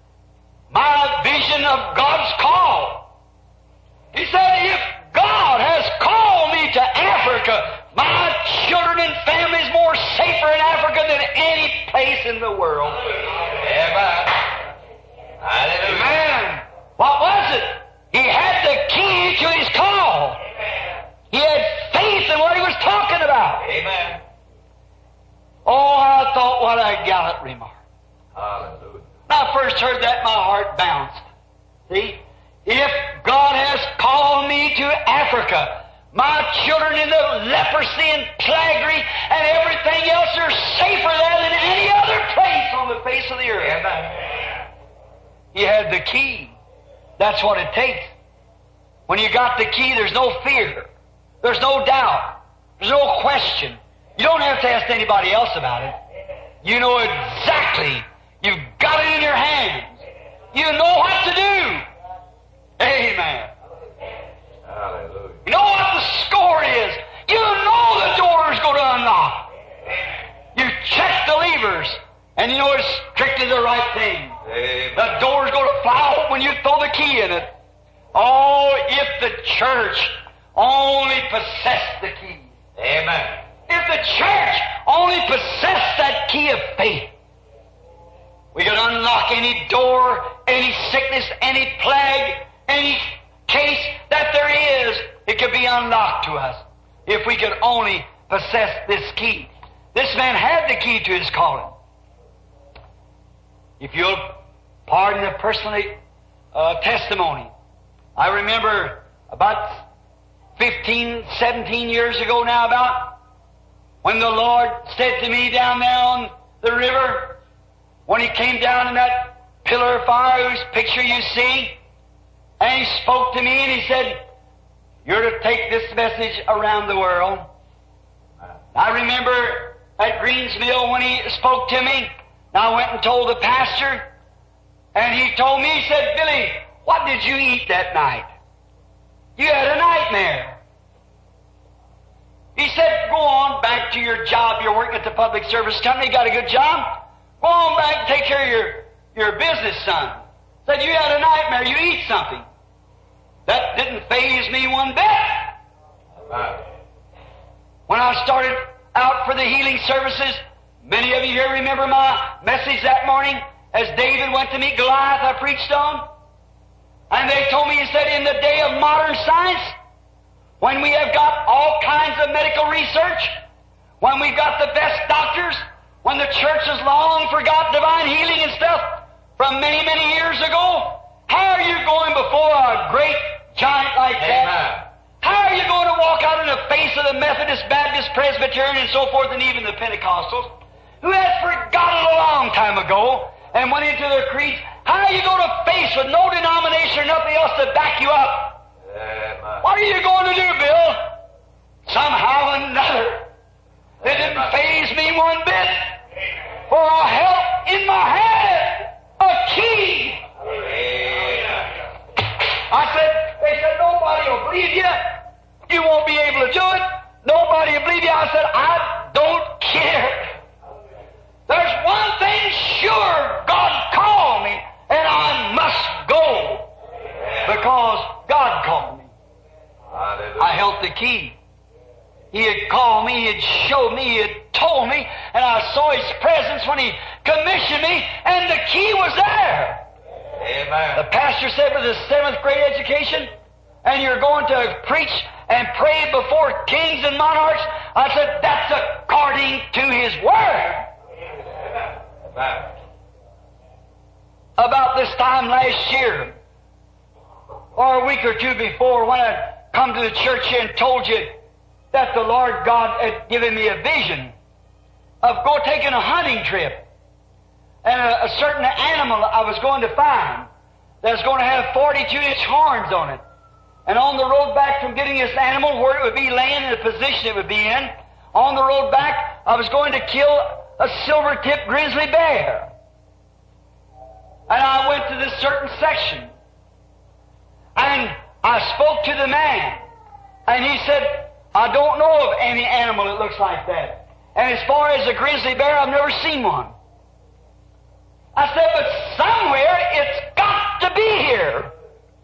my vision of God's call. He said, if God has called me to Africa, my children and family is more safer in Africa than any place in the world. Amen. Hallelujah. Amen. What was it? He had the key to his call. He had faith in what he was talking about. Amen. Oh, I thought, what a gallant remark. Hallelujah. When I first heard that, my heart bounced. See? If God has called me to Africa, my children in the leprosy and plaguery and everything else are safer there than any other place on the face of the earth. Amen. He had the key. That's what it takes. When you got the key, there's no fear. There's no doubt. There's no question. You don't have to ask anybody else about it. You know exactly. You've got it in your hands. You know what to do. Amen. Hallelujah. You know what the score is. You know the door is going to unlock. You check the levers, and you know it's strictly the right thing. Amen. The door is going to fly open when you throw the key in it. Oh, if the church only possessed the key. Amen. If the church only possessed that key of faith, we could unlock any door, any sickness, any plague, any case that there is. It could be unlocked to us if we could only possess this key. This man had the key to his calling. If you'll pardon the personal testimony, I remember about 15, 17 years ago now about, when the Lord said to me down there on the river, when He came down in that pillar of fire whose picture you see, and He spoke to me and He said, you're to take this message around the world. I remember at Greens Mill when He spoke to me, I went and told the pastor, and he told me, he said, Billy, what did you eat that night? You had a nightmare. He said, go on back to your job. You're working at the public service company. You got a good job. Go on back and take care of your business, son. Said, you had a nightmare. You eat something. That didn't faze me one bit. Amen. When I started out for the healing services, many of you here remember my message that morning as David went to meet Goliath I preached on. And they told me, he said, in the day of modern science, when we have got all kinds of medical research, when we've got the best doctors, when the church has long forgot divine healing and stuff from many, many years ago, how are you going before a great giant like that? Amen. How are you going to walk out in the face of the Methodist, Baptist, Presbyterian, and so forth, and even the Pentecostals, who had forgotten a long time ago and went into their creeds? How are you going to face with no denomination or nothing else to back you up? Amen. What are you going to do, Bill? Somehow or another. It didn't faze me one bit. For I held in my hand a key. I said, they said, nobody will believe you. You won't be able to do it. Nobody will believe you. I said, I don't care. There's one thing sure, God called me, and I must go. Because God called me. Hallelujah. I held the key. He had called me, He had showed me, He had told me, and I saw His presence when He commissioned me, and the key was there. Amen. The pastor said with a 7th grade education, and you're going to preach and pray before kings and monarchs. I said, that's according to His Word. Amen. About this time last year, or a week or two before, when I come to the church here and told you that the Lord God had given me a vision of taking a hunting trip, and a certain animal I was going to find that was going to have 42-inch horns on it. And on the road back from getting this animal, where it would be laying in the position it would be in, on the road back, I was going to kill a silver-tipped grizzly bear. And I went to this certain section, and I spoke to the man, and he said, I don't know of any animal that looks like that. And as far as a grizzly bear, I've never seen one. I said, but somewhere it's got to be here.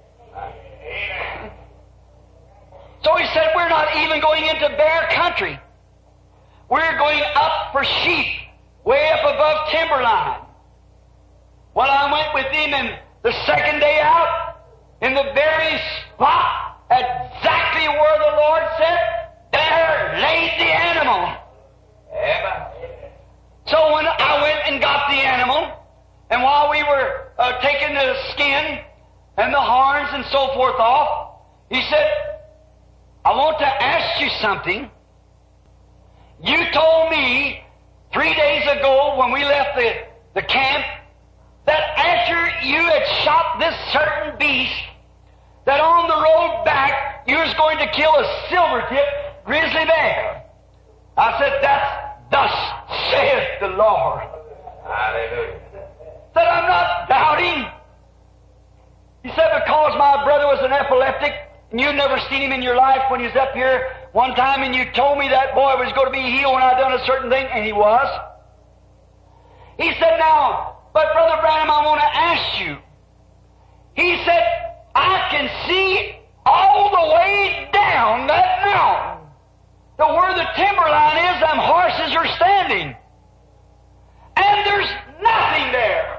So he said, we're not even going into bear country. We're going up for sheep, way up above timberline. Well, I went with him, and the second day out, in the very spot, exactly where the Lord said, there laid the animal. Amen. So when I went and got the animal, and while we were taking the skin and the horns and so forth off, he said, I want to ask you something. You told me 3 days ago when we left the camp that after you had shot this certain beast, that on the road back you was going to kill a silver-tipped grizzly bear. I said, that's thus saith the Lord. Hallelujah. Said, I'm not doubting. He said, because my brother was an epileptic, and you'd never seen him in your life when he was up here one time, and you told me that boy was going to be healed when I done a certain thing, and he was. He said, now, but Brother Branham, I want to ask you. He said, I can see all the way down that mountain to where the timberline is, them horses are standing. And there's nothing there.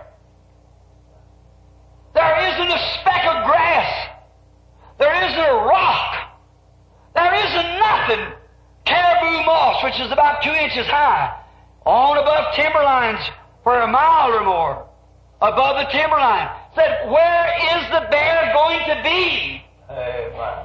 There isn't a speck of grass. There isn't a rock. There isn't nothing. Caribou moss, which is about 2 inches high, on above timberlines for a mile or more, above the timberline. Said, where is the bear going to be? Amen.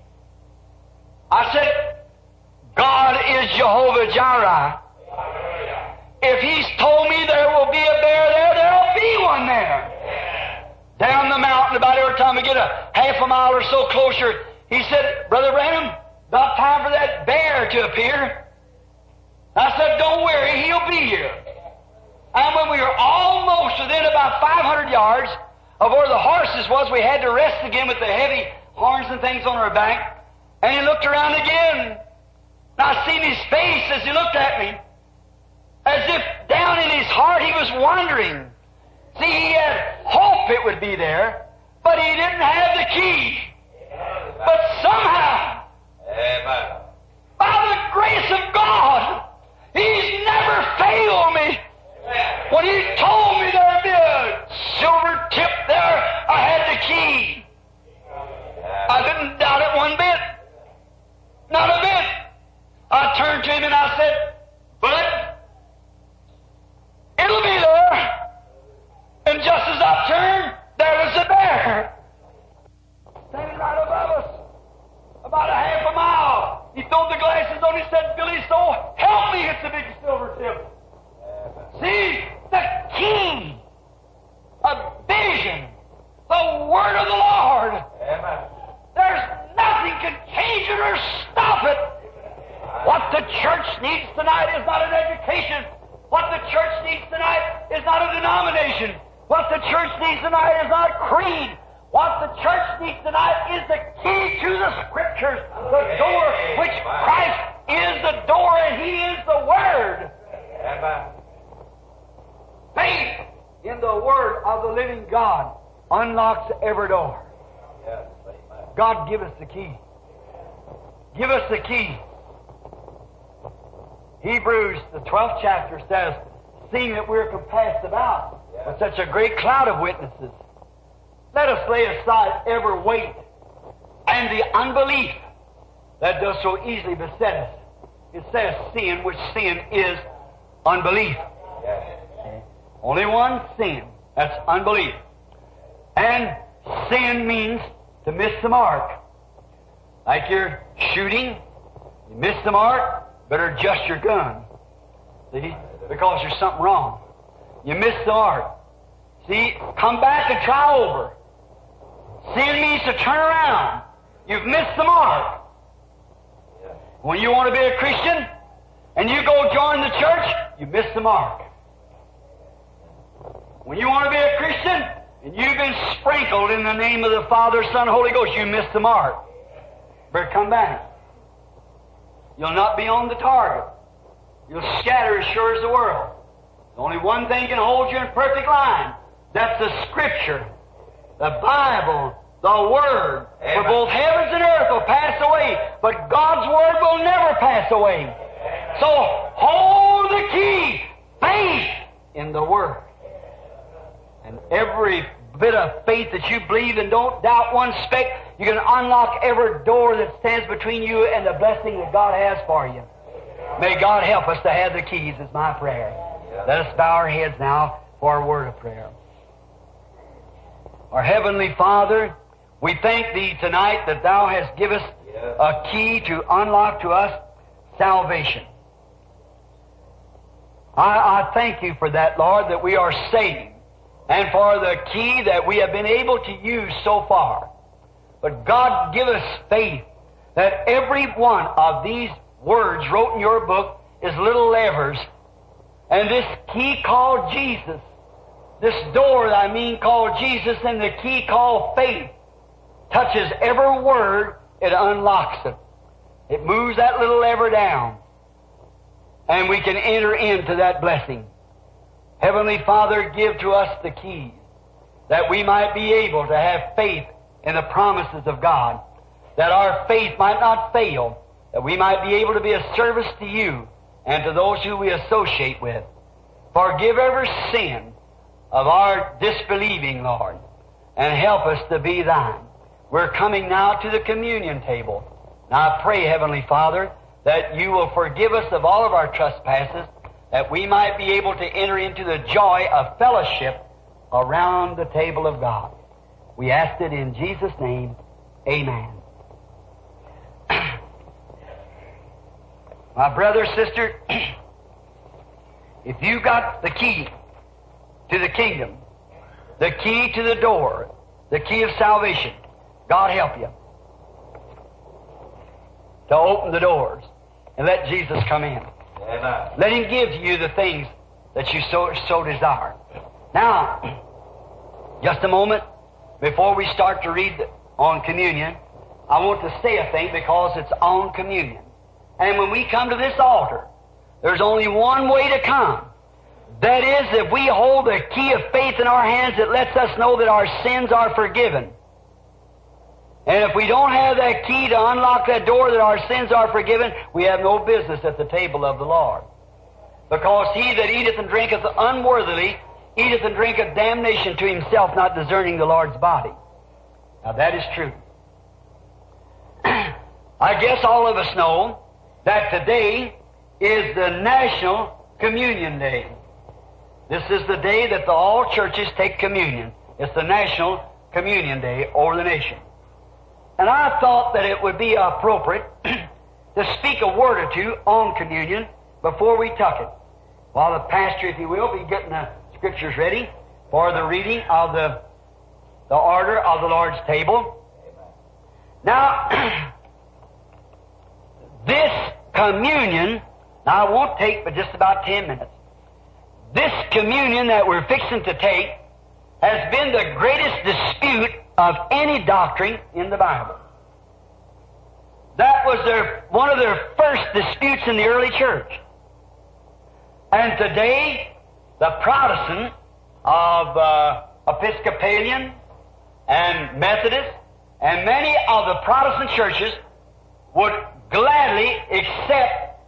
I said, God is Jehovah Jireh. If He's told me there will be a bear there, there'll be one there. Down the mountain, about every time we get a half a mile or so closer, he said, Brother Branham, about time for that bear to appear. I said, don't worry, he'll be here. And when we were almost within about 500 yards of where the horses was, we had to rest again with the heavy horns and things on our back. And he looked around again. And I seen his face as he looked at me, as if down in his heart he was wondering. See, he had hope it would be there, but he didn't have the key. But somehow, Amen. by the grace of God, He's never failed me. When He told me there'd be a silver tip there, I had the key. tonight is not an education. What the church needs tonight is not a denomination. What the church needs tonight is not a creed. What the church needs tonight is the key to the Scriptures, the door which Christ is the door and He is the Word. Amen. Faith in the Word of the living God unlocks every door. Yes, amen. God, give us the key. Give us the key. Hebrews, the 12th chapter says, seeing that we're compassed about with such a great cloud of witnesses, let us lay aside every weight and the unbelief that does so easily beset us. It says sin, which sin is unbelief. Yes. Only one sin, that's unbelief. And sin means to miss the mark. Like you're shooting, you miss the mark, better adjust your gun. See? Because there's something wrong. You miss the mark. See? Come back and try over. Sin means to turn around. You've missed the mark. When you want to be a Christian and you go join the church, you miss the mark. When you want to be a Christian and you've been sprinkled in the name of the Father, Son, Holy Ghost, you miss the mark. Better come back. You'll not be on the target. You'll scatter as sure as the world. Only one thing can hold you in perfect line. That's the Scripture, the Bible, the Word. For both heavens and earth will pass away, but God's Word will never pass away. So hold the key, faith in the Word. And every bit of faith that you believe and don't doubt one speck, you can unlock every door that stands between you and the blessing that God has for you. May God help us to have the keys, is my prayer. Let us bow our heads now for a word of prayer. Our Heavenly Father, we thank Thee tonight that Thou hast given us a key to unlock to us salvation. I thank You for that, Lord, that we are saved, and for the key that we have been able to use so far. But God, give us faith that every one of these words wrote in Your book is little levers. And this key called Jesus, this door called Jesus, and the key called faith, touches every word, it unlocks it. It moves that little lever down, and we can enter into that blessing. Heavenly Father, give to us the keys that we might be able to have faith in the promises of God, that our faith might not fail, that we might be able to be a service to You and to those who we associate with. Forgive every sin of our disbelieving, Lord, and help us to be Thine. We're coming now to the communion table. Now I pray, Heavenly Father, that You will forgive us of all of our trespasses, that we might be able to enter into the joy of fellowship around the table of God. We ask it in Jesus' name. Amen. My brother, sister, if you got the key to the kingdom, the key to the door, the key of salvation, God help you to open the doors and let Jesus come in. Amen. Let Him give you the things that you so desire. Now, just a moment before we start to read on communion, I want to say a thing because it's on communion. And when we come to this altar, there's only one way to come. That is, if we hold the key of faith in our hands, it lets us know that our sins are forgiven. And if we don't have that key to unlock that door that our sins are forgiven, we have no business at the table of the Lord. Because he that eateth and drinketh unworthily eateth and drinketh damnation to himself, not discerning the Lord's body. Now that is true. I guess all of us know that today is the National Communion Day. This is the day that all churches take communion. It's the National Communion Day over the nation. And I thought that it would be appropriate to speak a word or two on communion before we tuck it. While the pastor, if you will, be getting the scriptures ready for the reading of the order of the Lord's table. Now, this communion Now, I won't take but just about 10 minutes. This communion that we're fixing to take has been the greatest dispute of any doctrine in the Bible. That was one of their first disputes in the early church. And today, the Protestant of Episcopalian and Methodist and many of the Protestant churches would gladly accept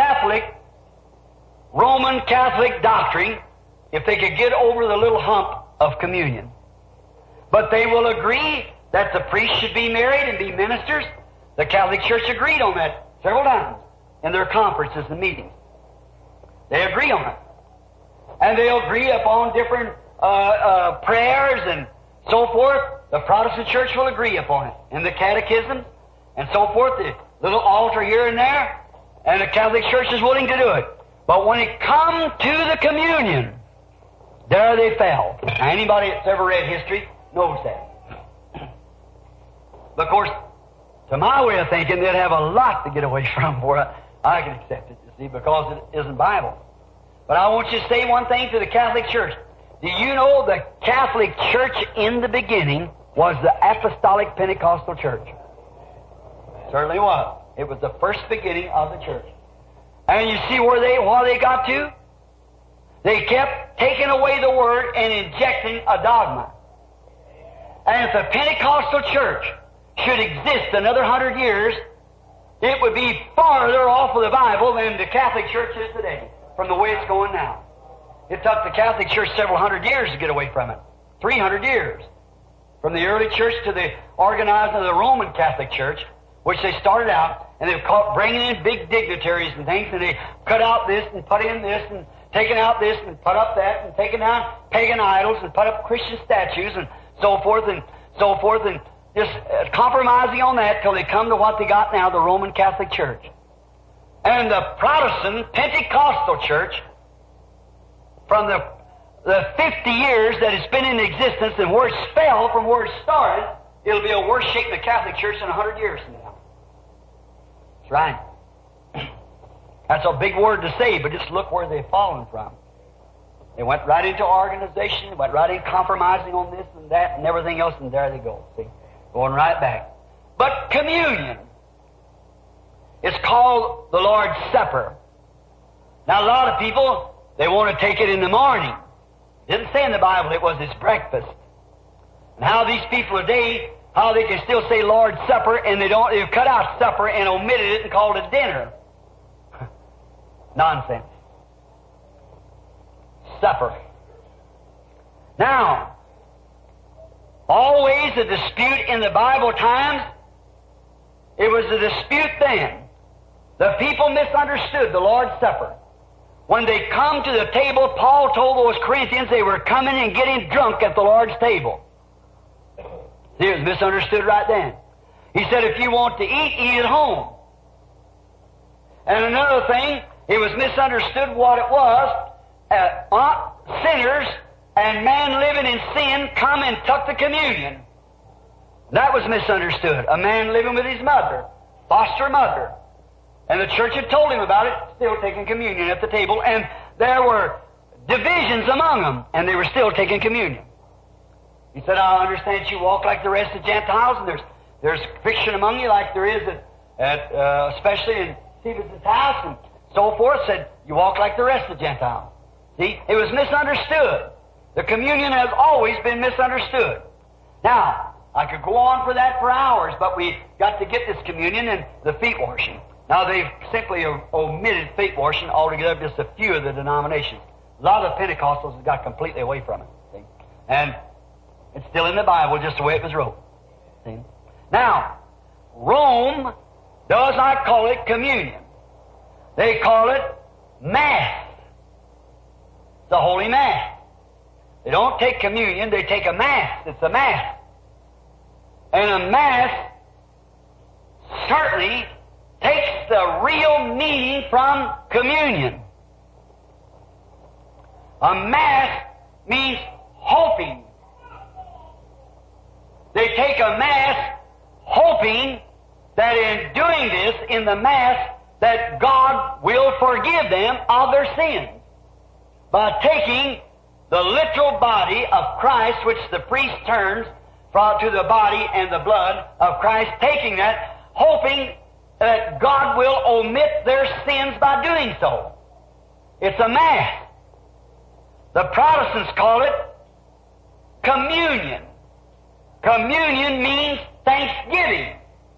Roman Catholic doctrine if they could get over the little hump of communion. But they will agree that the priests should be married and be ministers. The Catholic Church agreed on that several times in their conferences and meetings. They agree on it. And they'll agree upon different prayers and so forth. The Protestant Church will agree upon it. And the catechism and so forth, the little altar here and there, and the Catholic Church is willing to do it. But when it comes to the communion, there they fell. Now, anybody that's ever read history knows that. But of course, to my way of thinking, they'd have a lot to get away from before I can accept it, you see, because it isn't Bible. But I want you to say one thing to the Catholic Church. Do you know the Catholic Church in the beginning was the Apostolic Pentecostal Church? Certainly was. It was the first beginning of the church. And you see where they got to? They kept taking away the Word and injecting a dogma. And if the Pentecostal Church should exist another 100 years, it would be farther off of the Bible than the Catholic Church is today, from the way it's going now. It took the Catholic Church several hundred years to get away from it. 300 years. From the early church to the organizing of the Roman Catholic Church, which they started out, and they were bringing in big dignitaries and things, and they cut out this and put in this and taken out this and put up that and taken down pagan idols and put up Christian statues and so forth and just compromising on that till they come to what they got now, the Roman Catholic Church. And the Protestant Pentecostal Church, from the 50 years that it's been in existence and where it fell from where it started, it'll be a worse shape in the Catholic Church in 100 years from now. That's right. That's a big word to say, but just look where they've fallen from. They went right into organization, went right in compromising on this and that and everything else, and there they go. See? Going right back. But communion is called the Lord's Supper. Now, a lot of people, they want to take it in the morning. It didn't say in the Bible it was his breakfast. And how these people today, how they can still say Lord's Supper, and they've cut out supper and omitted it and called it dinner. Nonsense. Supper. Now, always a dispute in the Bible times. It was a dispute then. The people misunderstood the Lord's Supper. When they come to the table, Paul told those Corinthians they were coming and getting drunk at the Lord's table. See, it was misunderstood right then. He said, if you want to eat at home. And another thing, it was misunderstood what it was. Sinners and man living in sin come and took the communion. That was misunderstood. A man living with his mother, foster mother. And the church had told him about it, still taking communion at the table. And there were divisions among them, and they were still taking communion. He said, I understand you walk like the rest of the Gentiles, and there's friction among you like there is especially in Stephen's house and so forth. Said, you walk like the rest of the Gentiles. See, it was misunderstood. The communion has always been misunderstood. Now, I could go on for that for hours, but we got to get this communion and the feet washing. Now, they've simply omitted feet washing altogether, just a few of the denominations. A lot of the Pentecostals have got completely away from it. See? And it's still in the Bible, just the way it was wrote. See? Now, Rome does not call it communion. They call it Mass. The Holy Mass. They don't take communion, they take a Mass. It's a Mass. And a Mass certainly takes the real meaning from communion. A Mass means hoping. They take a Mass hoping that in doing this, in the Mass, that God will forgive them of their sins by taking the literal body of Christ, which the priest turns to the body and the blood of Christ, taking that, hoping that God will omit their sins by doing so. It's a Mass. The Protestants call it communion. Communion means thanksgiving.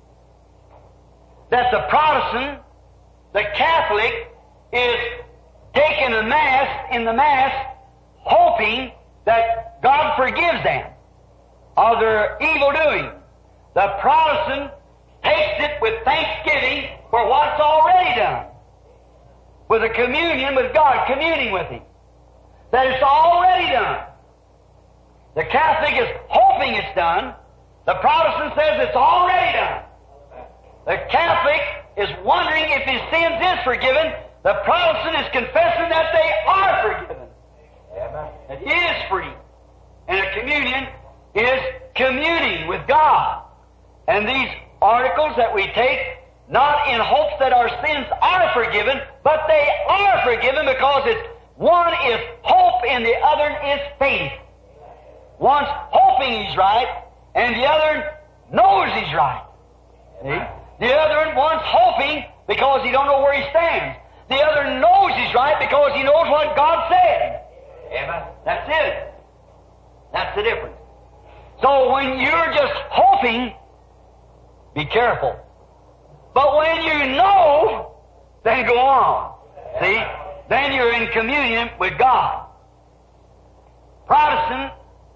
That the Protestant, the Catholic, is taking a Mass, in the Mass, hoping that God forgives them of their evil doing. The Protestant takes it with thanksgiving for what's already done. With a communion with God, communing with Him. That it's already done. The Catholic is hoping it's done. The Protestant says it's already done. The Catholic is wondering if his sins is forgiven. The Protestant is confessing that they are forgiven. That he is free. And a communion is communing with God. And these articles that we take, not in hopes that our sins are forgiven, but they are forgiven because it's one is hope and the other is faith. One's hoping he's right, and the other knows he's right. See? The other one's hoping because he don't know where he stands. The other knows he's right because he knows what God said. Amen. That's it. That's the difference. So when you're just hoping, be careful. But when you know, then go on. See? Then you're in communion with God. Protestant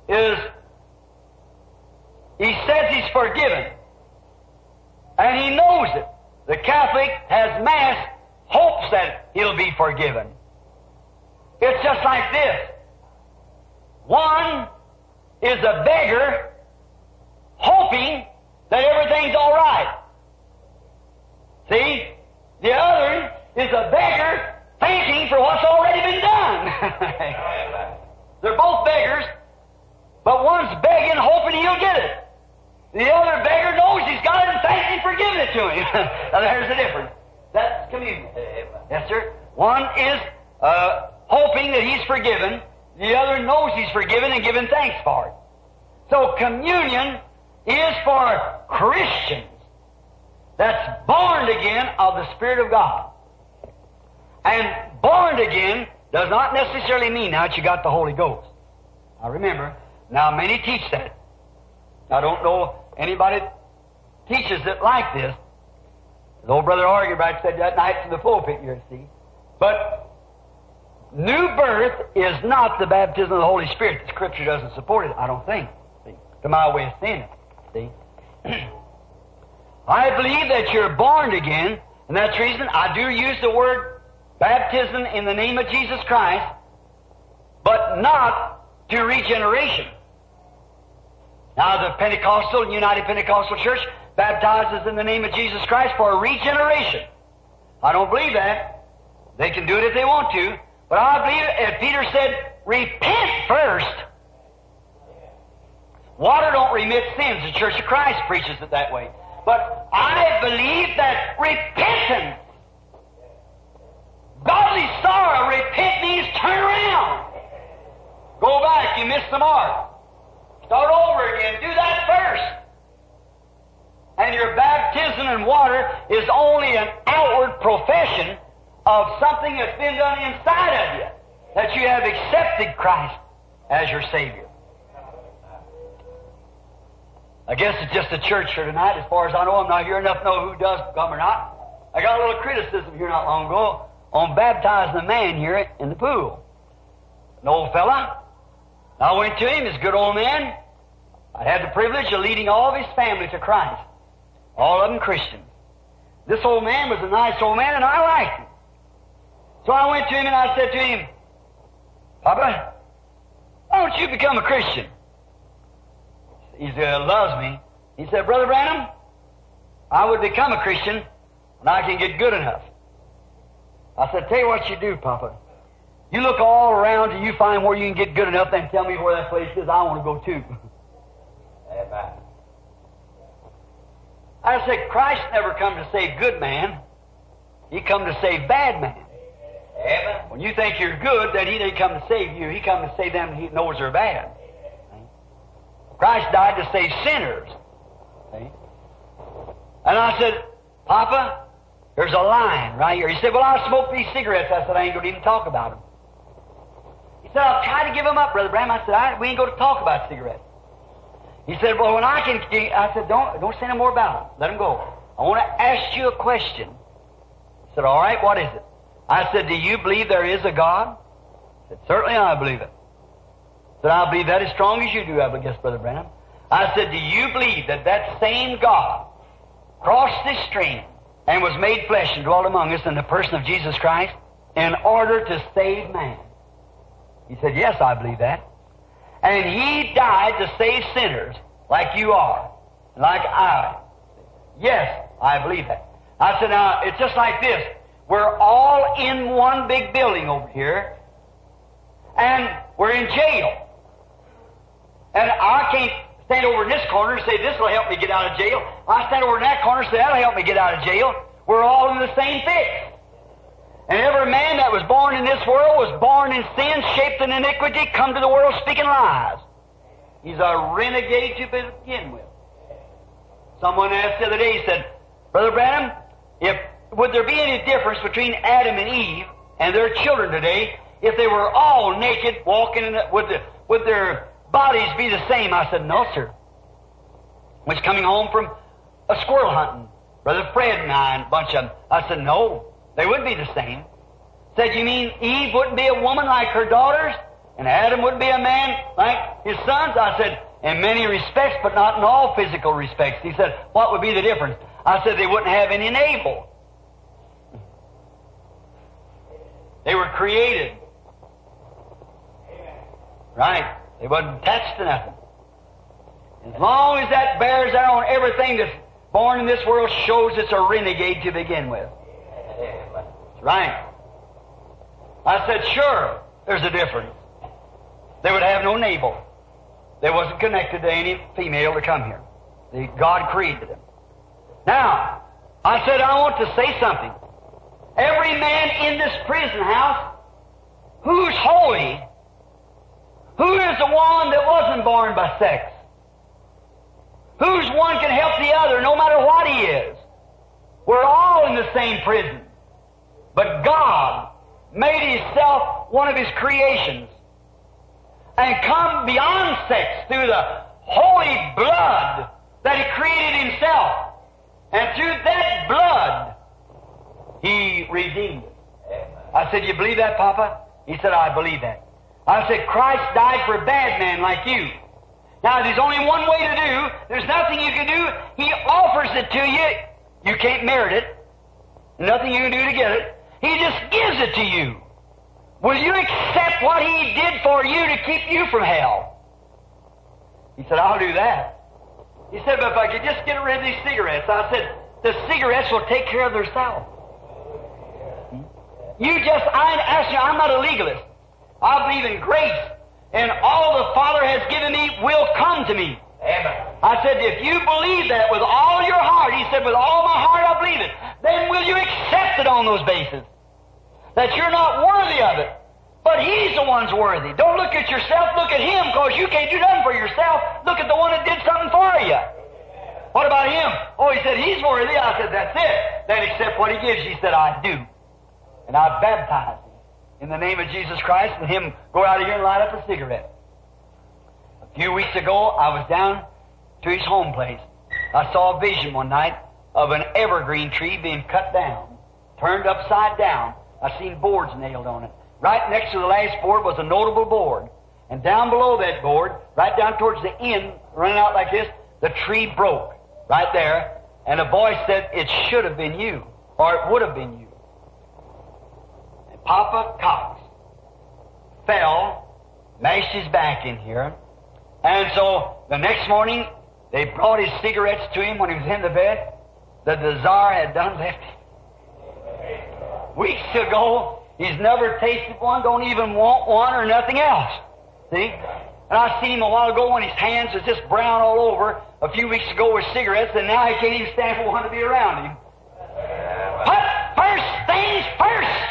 he says he's forgiven. And he knows it. The Catholic has Mass, hopes that he'll be forgiven. It's just like this. One is a beggar hoping that everything's all right. See? The other is a beggar thanking for what's already been done. They're both beggars, but one's begging, hoping he'll get it. The other beggar knows he's got it and thanks Him for giving it to him. Now there's the difference. That's communion. Yes, sir. One is hoping that he's forgiven. The other knows he's forgiven and giving thanks for it. So communion is for Christians that's born again of the Spirit of God. And born again does not necessarily mean now that you got the Holy Ghost. Now remember, now many teach that. I don't know anybody that teaches it like this. The old brother Argybright said that night from the pulpit here, see. But new birth is not the baptism of the Holy Spirit. The Scripture doesn't support it, I don't think. See, to my way of seeing it. See. I believe that you're born again, and that's the reason I do use the word baptism in the name of Jesus Christ, but not to regeneration. Now, the Pentecostal, United Pentecostal Church baptizes in the name of Jesus Christ for regeneration. I don't believe that. They can do it if they want to, but I believe, as Peter said, repent first. Water don't remit sins. The Church of Christ preaches it that way. But I believe that repentance, godly sorrow, repent means turn around. Go back, you missed the mark. Start over again. Do that first. And your baptism in water is only an outward profession of something that's been done inside of you, that you have accepted Christ as your Savior. I guess it's just a church here tonight. As far as I know, I'm not here enough to know who does come or not. I got a little criticism here not long ago on baptizing a man here in the pool. An old fella. I went to him, he's a good old man. I had the privilege of leading all of his family to Christ. All of them Christians. This old man was a nice old man, and I liked him. So I went to him and I said to him, Papa, why don't you become a Christian? He loves me. He said, Brother Branham, I would become a Christian when I can get good enough. I said, tell you what you do, Papa. You look all around till you find where you can get good enough, then tell me where that place is. I want to go too. Amen. I said, Christ never come to save good man. He come to save bad men. Amen. When you think you're good, then He didn't come to save you. He come to save them He knows are bad. Christ died to save sinners. See? And I said, Papa, there's a line right here. He said, well, I smoke these cigarettes. I said, I ain't going to even talk about them. He said, I'll try to give them up, Brother Branham. I said, we ain't going to talk about cigarettes. He said, well, when I said, don't say no more about them. Let them go. I want to ask you a question. He said, all right, what is it? I said, do you believe there is a God? He said, certainly I believe it. I said, I believe that as strong as you do, I guess, Brother Branham. I said, do you believe that that same God crossed this stream and was made flesh and dwelt among us in the person of Jesus Christ in order to save man? He said, yes, I believe that. And He died to save sinners like you are, like I. Yes, I believe that. I said, now, it's just like this. We're all in one big building over here, and we're in jail. And I can't stand over in this corner and say, this will help me get out of jail. I stand over in that corner and say, that'll help me get out of jail. We're all in the same fix. And every man that was born in this world was born in sin, shaped in iniquity, come to the world speaking lies. He's a renegade to begin with. Someone asked the other day, he said, Brother Branham, would there be any difference between Adam and Eve and their children today if they were all naked, walking would their bodies be the same? I said, no, sir. Was coming home from a squirrel hunting, Brother Fred and I and a bunch of them. I said, no, they wouldn't be the same. Said, you mean Eve wouldn't be a woman like her daughters? And Adam wouldn't be a man like his sons? I said, in many respects, but not in all physical respects. He said, what would be the difference? I said, they wouldn't have any navel. They were created. Right. They wasn't attached to nothing. As long as that bears there on everything that's born in this world, shows it's a renegade to begin with. That's right. I said, sure, there's a difference. They would have no navel. They wasn't connected to any female to come here. God created them. Now, I said, I want to say something. Every man in this prison house who's holy, who is the one that wasn't born by sex, whose one can help the other no matter what he is. We're all in the same prison. But God made Himself one of His creations and come beyond sex through the holy blood that He created Himself. And through that blood, He redeemed us. I said, you believe that, Papa? He said, I believe that. I said, Christ died for a bad man like you. Now, there's only one way to do. There's nothing you can do. He offers it to you. You can't merit it. Nothing you can do to get it. He just gives it to you. Will you accept what He did for you to keep you from hell? He said, I'll do that. He said, but if I could just get rid of these cigarettes. I said, the cigarettes will take care of themselves. I'm not a legalist. I believe in grace. And all the Father has given me will come to me. Amen. I said, if you believe that with all your heart, He said, with all my heart I believe it, then will you accept it on those bases? That you're not worthy of it. But He's the one's worthy. Don't look at yourself, look at Him, because you can't do nothing for yourself. Look at the one that did something for you. What about Him? Oh, He said, He's worthy. I said, that's it. Then accept what He gives you. He said, I do. And I baptize Him in the name of Jesus Christ, and Him go out of here and light up a cigarette. A few weeks ago, I was down to his home place. I saw a vision one night of an evergreen tree being cut down, turned upside down. I seen boards nailed on it. Right next to the last board was a notable board. And down below that board, right down towards the end, running out like this, the tree broke right there. And a voice said, it should have been you, or it would have been you. And Papa Cox fell, mashed his back in here. And so the next morning, they brought his cigarettes to him when he was in the bed. The desire had done left him. Weeks ago, he's never tasted one, don't even want one or nothing else. See? And I seen him a while ago when his hands was just brown all over a few weeks ago with cigarettes, and now he can't even stand for one to be around him. But first things first.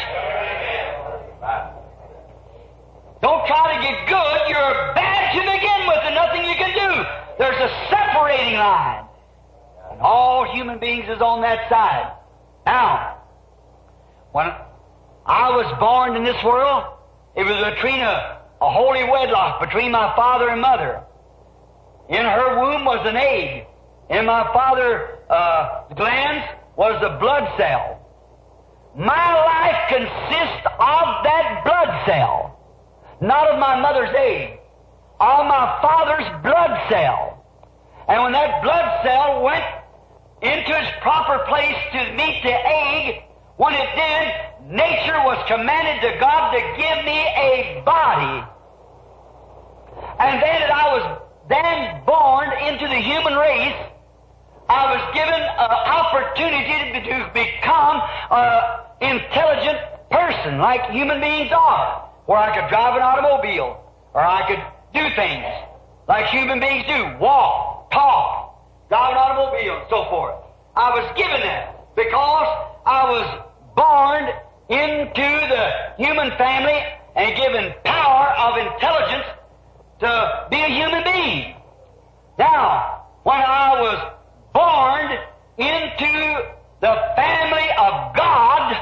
Don't try to get good. You're bad to begin with and nothing you can do. There's a separating line. And all human beings is on that side. Now, when I was born in this world, it was between a holy wedlock between my father and mother. In her womb was an egg. In my father's glands was a blood cell. My life consists of that blood cell, not of my mother's egg, of my father's blood cell. And when that blood cell went into its proper place to meet the egg, when it did, nature was commanded to God to give me a body. And then that I was then born into the human race, I was given an opportunity to become an intelligent person like human beings are, where I could drive an automobile, or I could do things like human beings do, walk, talk, drive an automobile, and so forth. I was given that because I was born into the human family and given power of intelligence to be a human being. Now, when I was born into the family of God,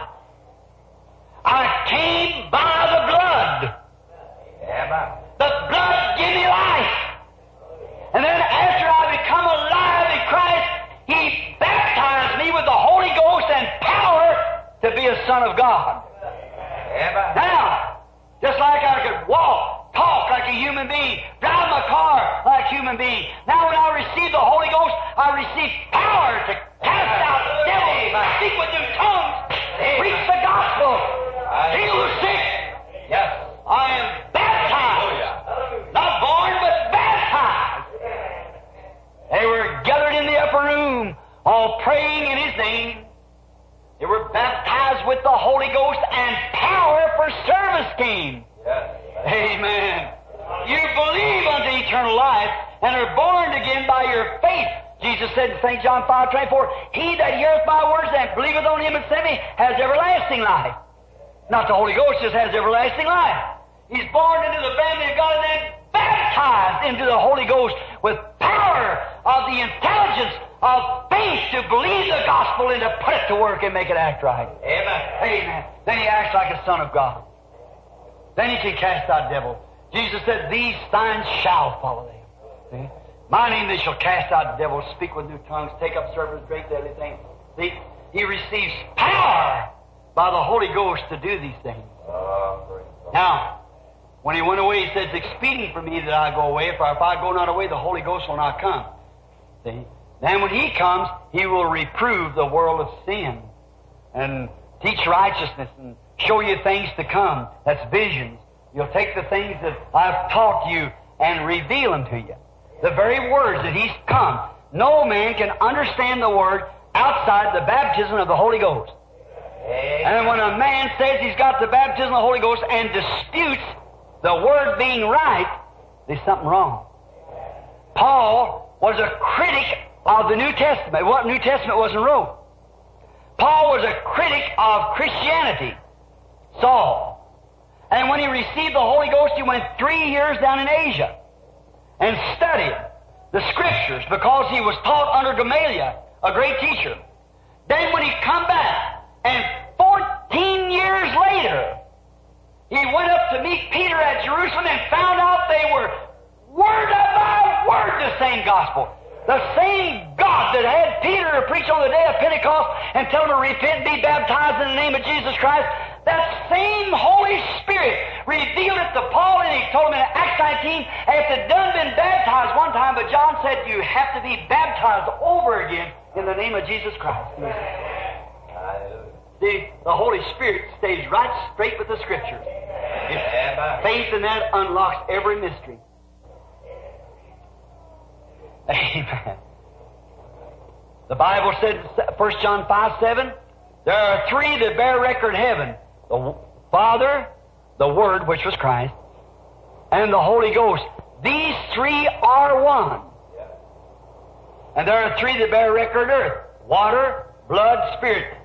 I came by the blood. The blood gave me life. And then after I become alive in Christ, He baptized me with the Holy Ghost and power to be a son of God. Now, just like I could walk, talk like a human being, drive my car like a human being, now when I receive the Holy Ghost, I receive power to cast out devils, speak with new tongues, preach the gospel, heal the sick. Yes, I am baptized. Not born, but baptized. They were gathered in the upper room, all praying in His name. They were baptized with the Holy Ghost, and power for service came. Yes. Amen. You believe unto eternal life and are born again by your faith. Jesus said in St. John 5:24, He that heareth my words and believeth on Him that sent me has everlasting life. Not the Holy Ghost just has everlasting life. He's born into the family of God and then baptized into the Holy Ghost with power of the intelligence of faith to believe the gospel and to put it to work and make it act right. Amen. Amen. Then he acts like a son of God. Then he can cast out devils. Jesus said, These signs shall follow them. See? My name they shall cast out devils, speak with new tongues, take up serpents, drink everything. See? He receives power by the Holy Ghost to do these things. Now, when he went away, he said, It's expedient for me that I go away, for if I go not away, the Holy Ghost will not come. See? Then when He comes, He will reprove the world of sin and teach righteousness and show you things to come. That's visions. You'll take the things that I've taught you and reveal them to you. The very words that He's come. No man can understand the Word outside the baptism of the Holy Ghost. And when a man says he's got the baptism of the Holy Ghost and disputes the Word being right, there's something wrong. Paul was a critic of the New Testament. What New Testament wasn't wrote. Paul was a critic of Christianity. Saul. And when he received the Holy Ghost, he went 3 years down in Asia and studied the Scriptures because he was taught under Gamaliel, a great teacher. Then when he come back, and 14 years later, he went up to meet Peter at Jerusalem and found out they were word by word the same gospel. The same God that had Peter to preach on the day of Pentecost and tell him to repent and be baptized in the name of Jesus Christ, that same Holy Spirit revealed it to Paul, and he told him in Acts 19, after they'd done been baptized one time, but John said, you have to be baptized over again in the name of Jesus Christ. See, the Holy Spirit stays right straight with the Scriptures. Faith in that unlocks every mystery. Amen. The Bible said, 1 John 5:7, there are three that bear record in heaven. The Father, the Word, which was Christ, and the Holy Ghost. These three are one. And there are three that bear record on earth. Water, blood, Spirit.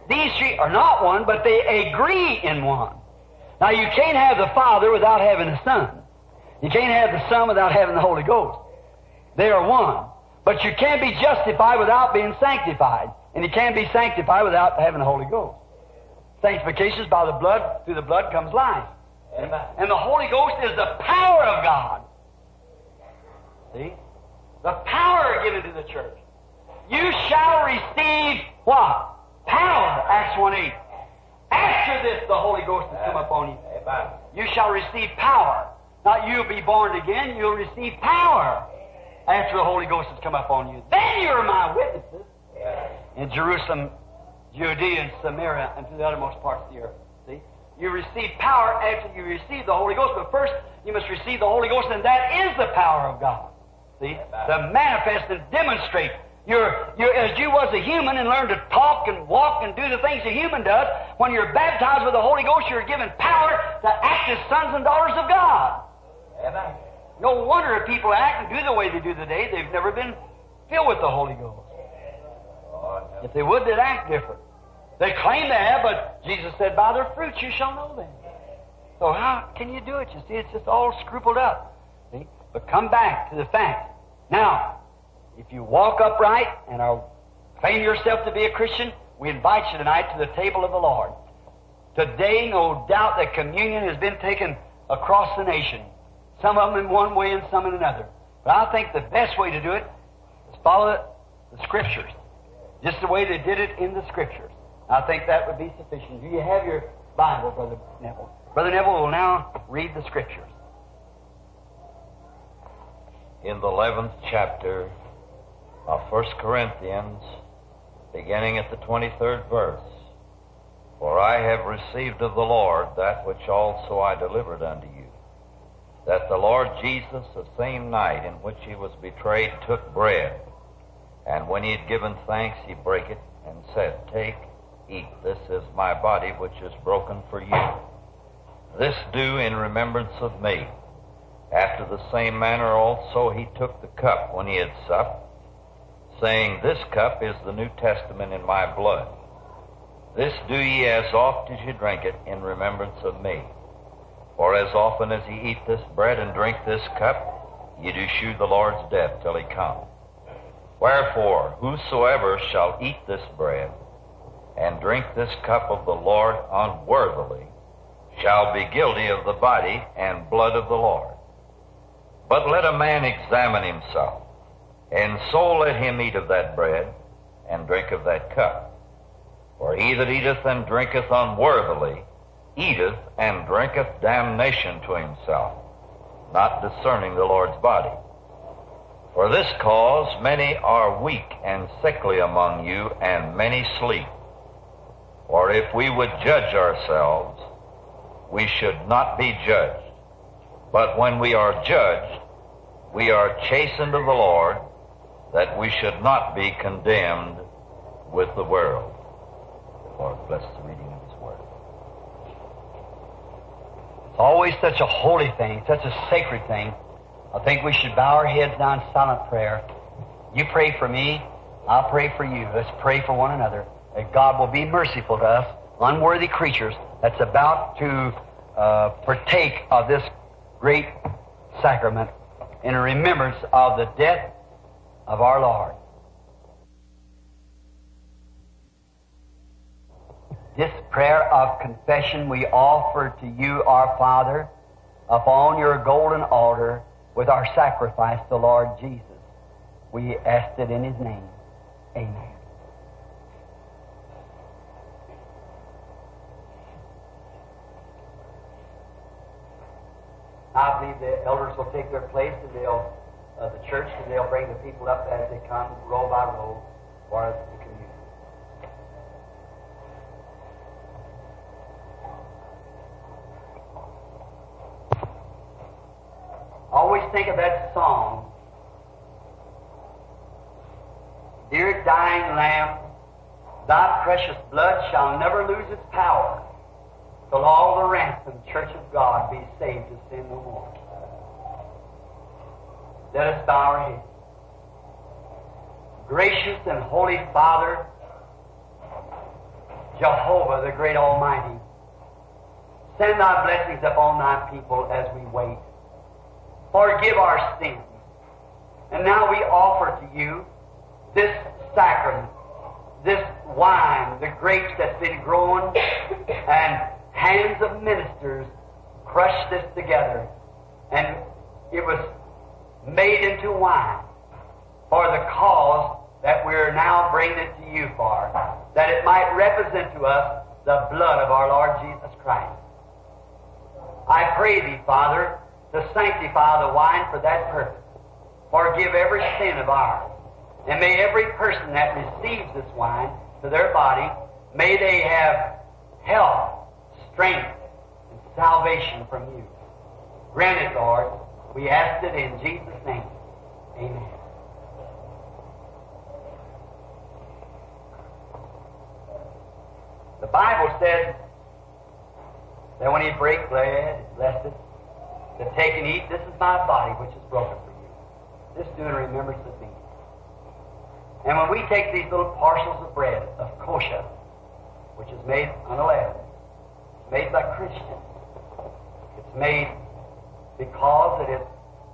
these three are not one, but they agree in one. Now, you can't have the Father without having the Son. You can't have the Son without having the Holy Ghost. They are one. But you can't be justified without being sanctified. And you can't be sanctified without having the Holy Ghost. Sanctification is by the blood. Through the blood comes life. Amen. And the Holy Ghost is the power of God. See? The power given to the church. You shall receive what? Power. Acts 1:8. After this, the Holy Ghost has come upon you. Amen. You shall receive power. Not you'll be born again, you'll receive power after the Holy Ghost has come upon you. Then you're my witnesses in Jerusalem, Judea, and Samaria, and to the uttermost parts of the earth. See? You receive power after you receive the Holy Ghost, but first you must receive the Holy Ghost, and that is the power of God. See? To manifest and demonstrate. As you was a human and learned to talk and walk and do the things a human does, when you're baptized with the Holy Ghost, you're given power to act as sons and daughters of God. Amen. No wonder if people act and do the way they do today, they've never been filled with the Holy Ghost. If they would, they'd act different. They claim they have, but Jesus said, by their fruits you shall know them. So how can you do it? You see, it's just all scrupled up. See? But come back to the fact. Now, if you walk upright and claim yourself to be a Christian, we invite you tonight to the table of the Lord. Today, no doubt that communion has been taken across the nation. Some of them in one way and some in another. But I think the best way to do it is follow the Scriptures. Just the way they did it in the Scriptures. I think that would be sufficient. Do you have your Bible, Brother Neville? Brother Neville will now read the Scriptures. In the 11th chapter of 1 Corinthians, beginning at the 23rd verse, for I have received of the Lord that which also I delivered unto you, that the Lord Jesus, the same night in which he was betrayed, took bread, and when he had given thanks, he brake it, and said, Take, eat, this is my body which is broken for you. This do in remembrance of me. After the same manner also he took the cup when he had supped, saying, This cup is the New Testament in my blood. This do ye as oft as ye drink it in remembrance of me. For as often as ye eat this bread and drink this cup, ye do shew the Lord's death till he come. Wherefore, whosoever shall eat this bread and drink this cup of the Lord unworthily shall be guilty of the body and blood of the Lord. But let a man examine himself, and so let him eat of that bread and drink of that cup. For he that eateth and drinketh unworthily eateth and drinketh damnation to himself, not discerning the Lord's body. For this cause many are weak and sickly among you, and many sleep. For if we would judge ourselves, we should not be judged. But when we are judged, we are chastened of the Lord, that we should not be condemned with the world. The Lord bless the reading of his word. It's always such a holy thing, such a sacred thing. I think we should bow our heads down in silent prayer. You pray for me, I'll pray for you. Let's pray for one another, that God will be merciful to us, unworthy creatures, that's about to partake of this great sacrament in remembrance of the death of our Lord. This prayer of confession we offer to you, our Father, upon your golden altar with our sacrifice, the Lord Jesus. We ask it in his name. Amen. I believe the elders will take their place and the church, and they'll bring the people up as they come row by row for the communion. Always think of that song. Dear dying Lamb, thy precious blood shall never lose its power, till all the ransomed church of God be saved to sin no more. Let us bow our heads. Gracious and holy Father, Jehovah, the great Almighty, send thy blessings upon thy people as we wait. Forgive our sins. And now we offer to you this sacrament, this wine, the grapes that's been grown, and hands of ministers crushed this together, and it was made into wine for the cause that we're now bringing it to you for, that it might represent to us the blood of our Lord Jesus Christ. I pray thee, Father, to sanctify the wine for that purpose. Forgive every sin of ours. And may every person that receives this wine to their body, may they have health, strength, and salvation from you. Grant it, Lord. We ask it in Jesus' name. Amen. The Bible said that when he brake bread, blessed it, to take and eat, this is my body which is broken for you. This do in remembrance of me. And when we take these little parcels of bread, of kosher, which is made unleavened, it's made by Christians. It's made because it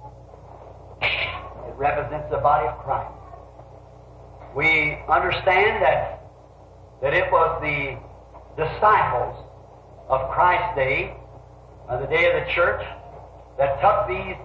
represents the body of Christ. We understand that it was the disciples of Christ's day, the day of the church, that took these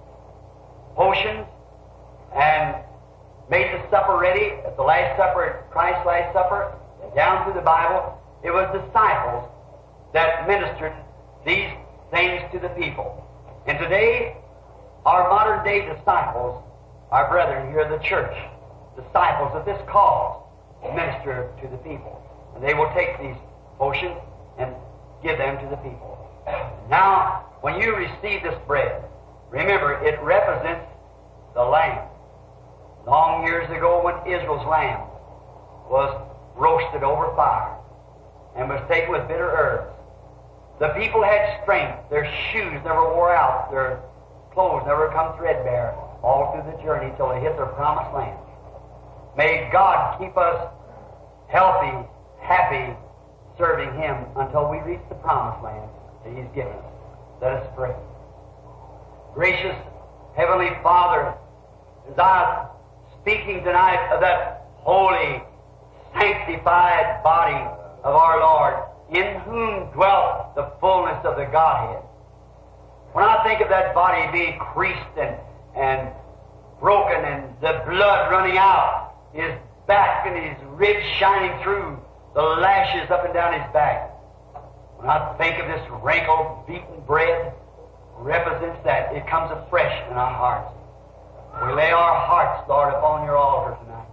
potions and made the supper ready at the Last Supper, Christ's Last Supper, and down through the Bible. It was disciples that ministered these things to the people. And today, our modern day disciples, our brethren here in the church, disciples of this cause, minister to the people. And they will take these potions and give them to the people. Now, when you receive this bread, remember, it represents the Lamb. Long years ago, when Israel's lamb was roasted over fire and was taken with bitter herbs, the people had strength. Their shoes never wore out. Their clothes never come threadbare all through the journey till they hit their promised land. May God keep us healthy, happy, serving Him until we reach the promised land that He's given us. Let us pray. Gracious Heavenly Father, as I speaking tonight of that holy, sanctified body of our Lord, in whom dwelt the fullness of the Godhead. When I think of that body being creased and broken and the blood running out, his back and his ribs shining through, the lashes up and down his back. When I think of this wrinkled, beaten bread, represents that. It comes afresh in our hearts. We lay our hearts, Lord, upon your altar tonight.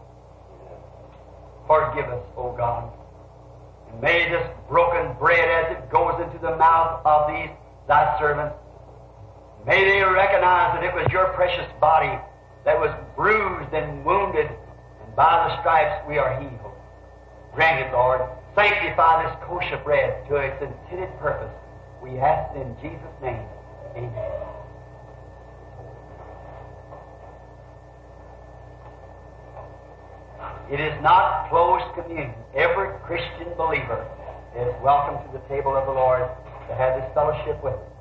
Forgive us, O God. And may this broken bread, as it goes into the mouth of these thy servants, may they recognize that it was your precious body that was bruised and wounded, and by the stripes we are healed. Grant it, Lord. Sanctify this kosher bread to its intended purpose. We ask it in Jesus' name. Amen. It is not closed communion. Every Christian believer is welcome to the table of the Lord to have this fellowship with us.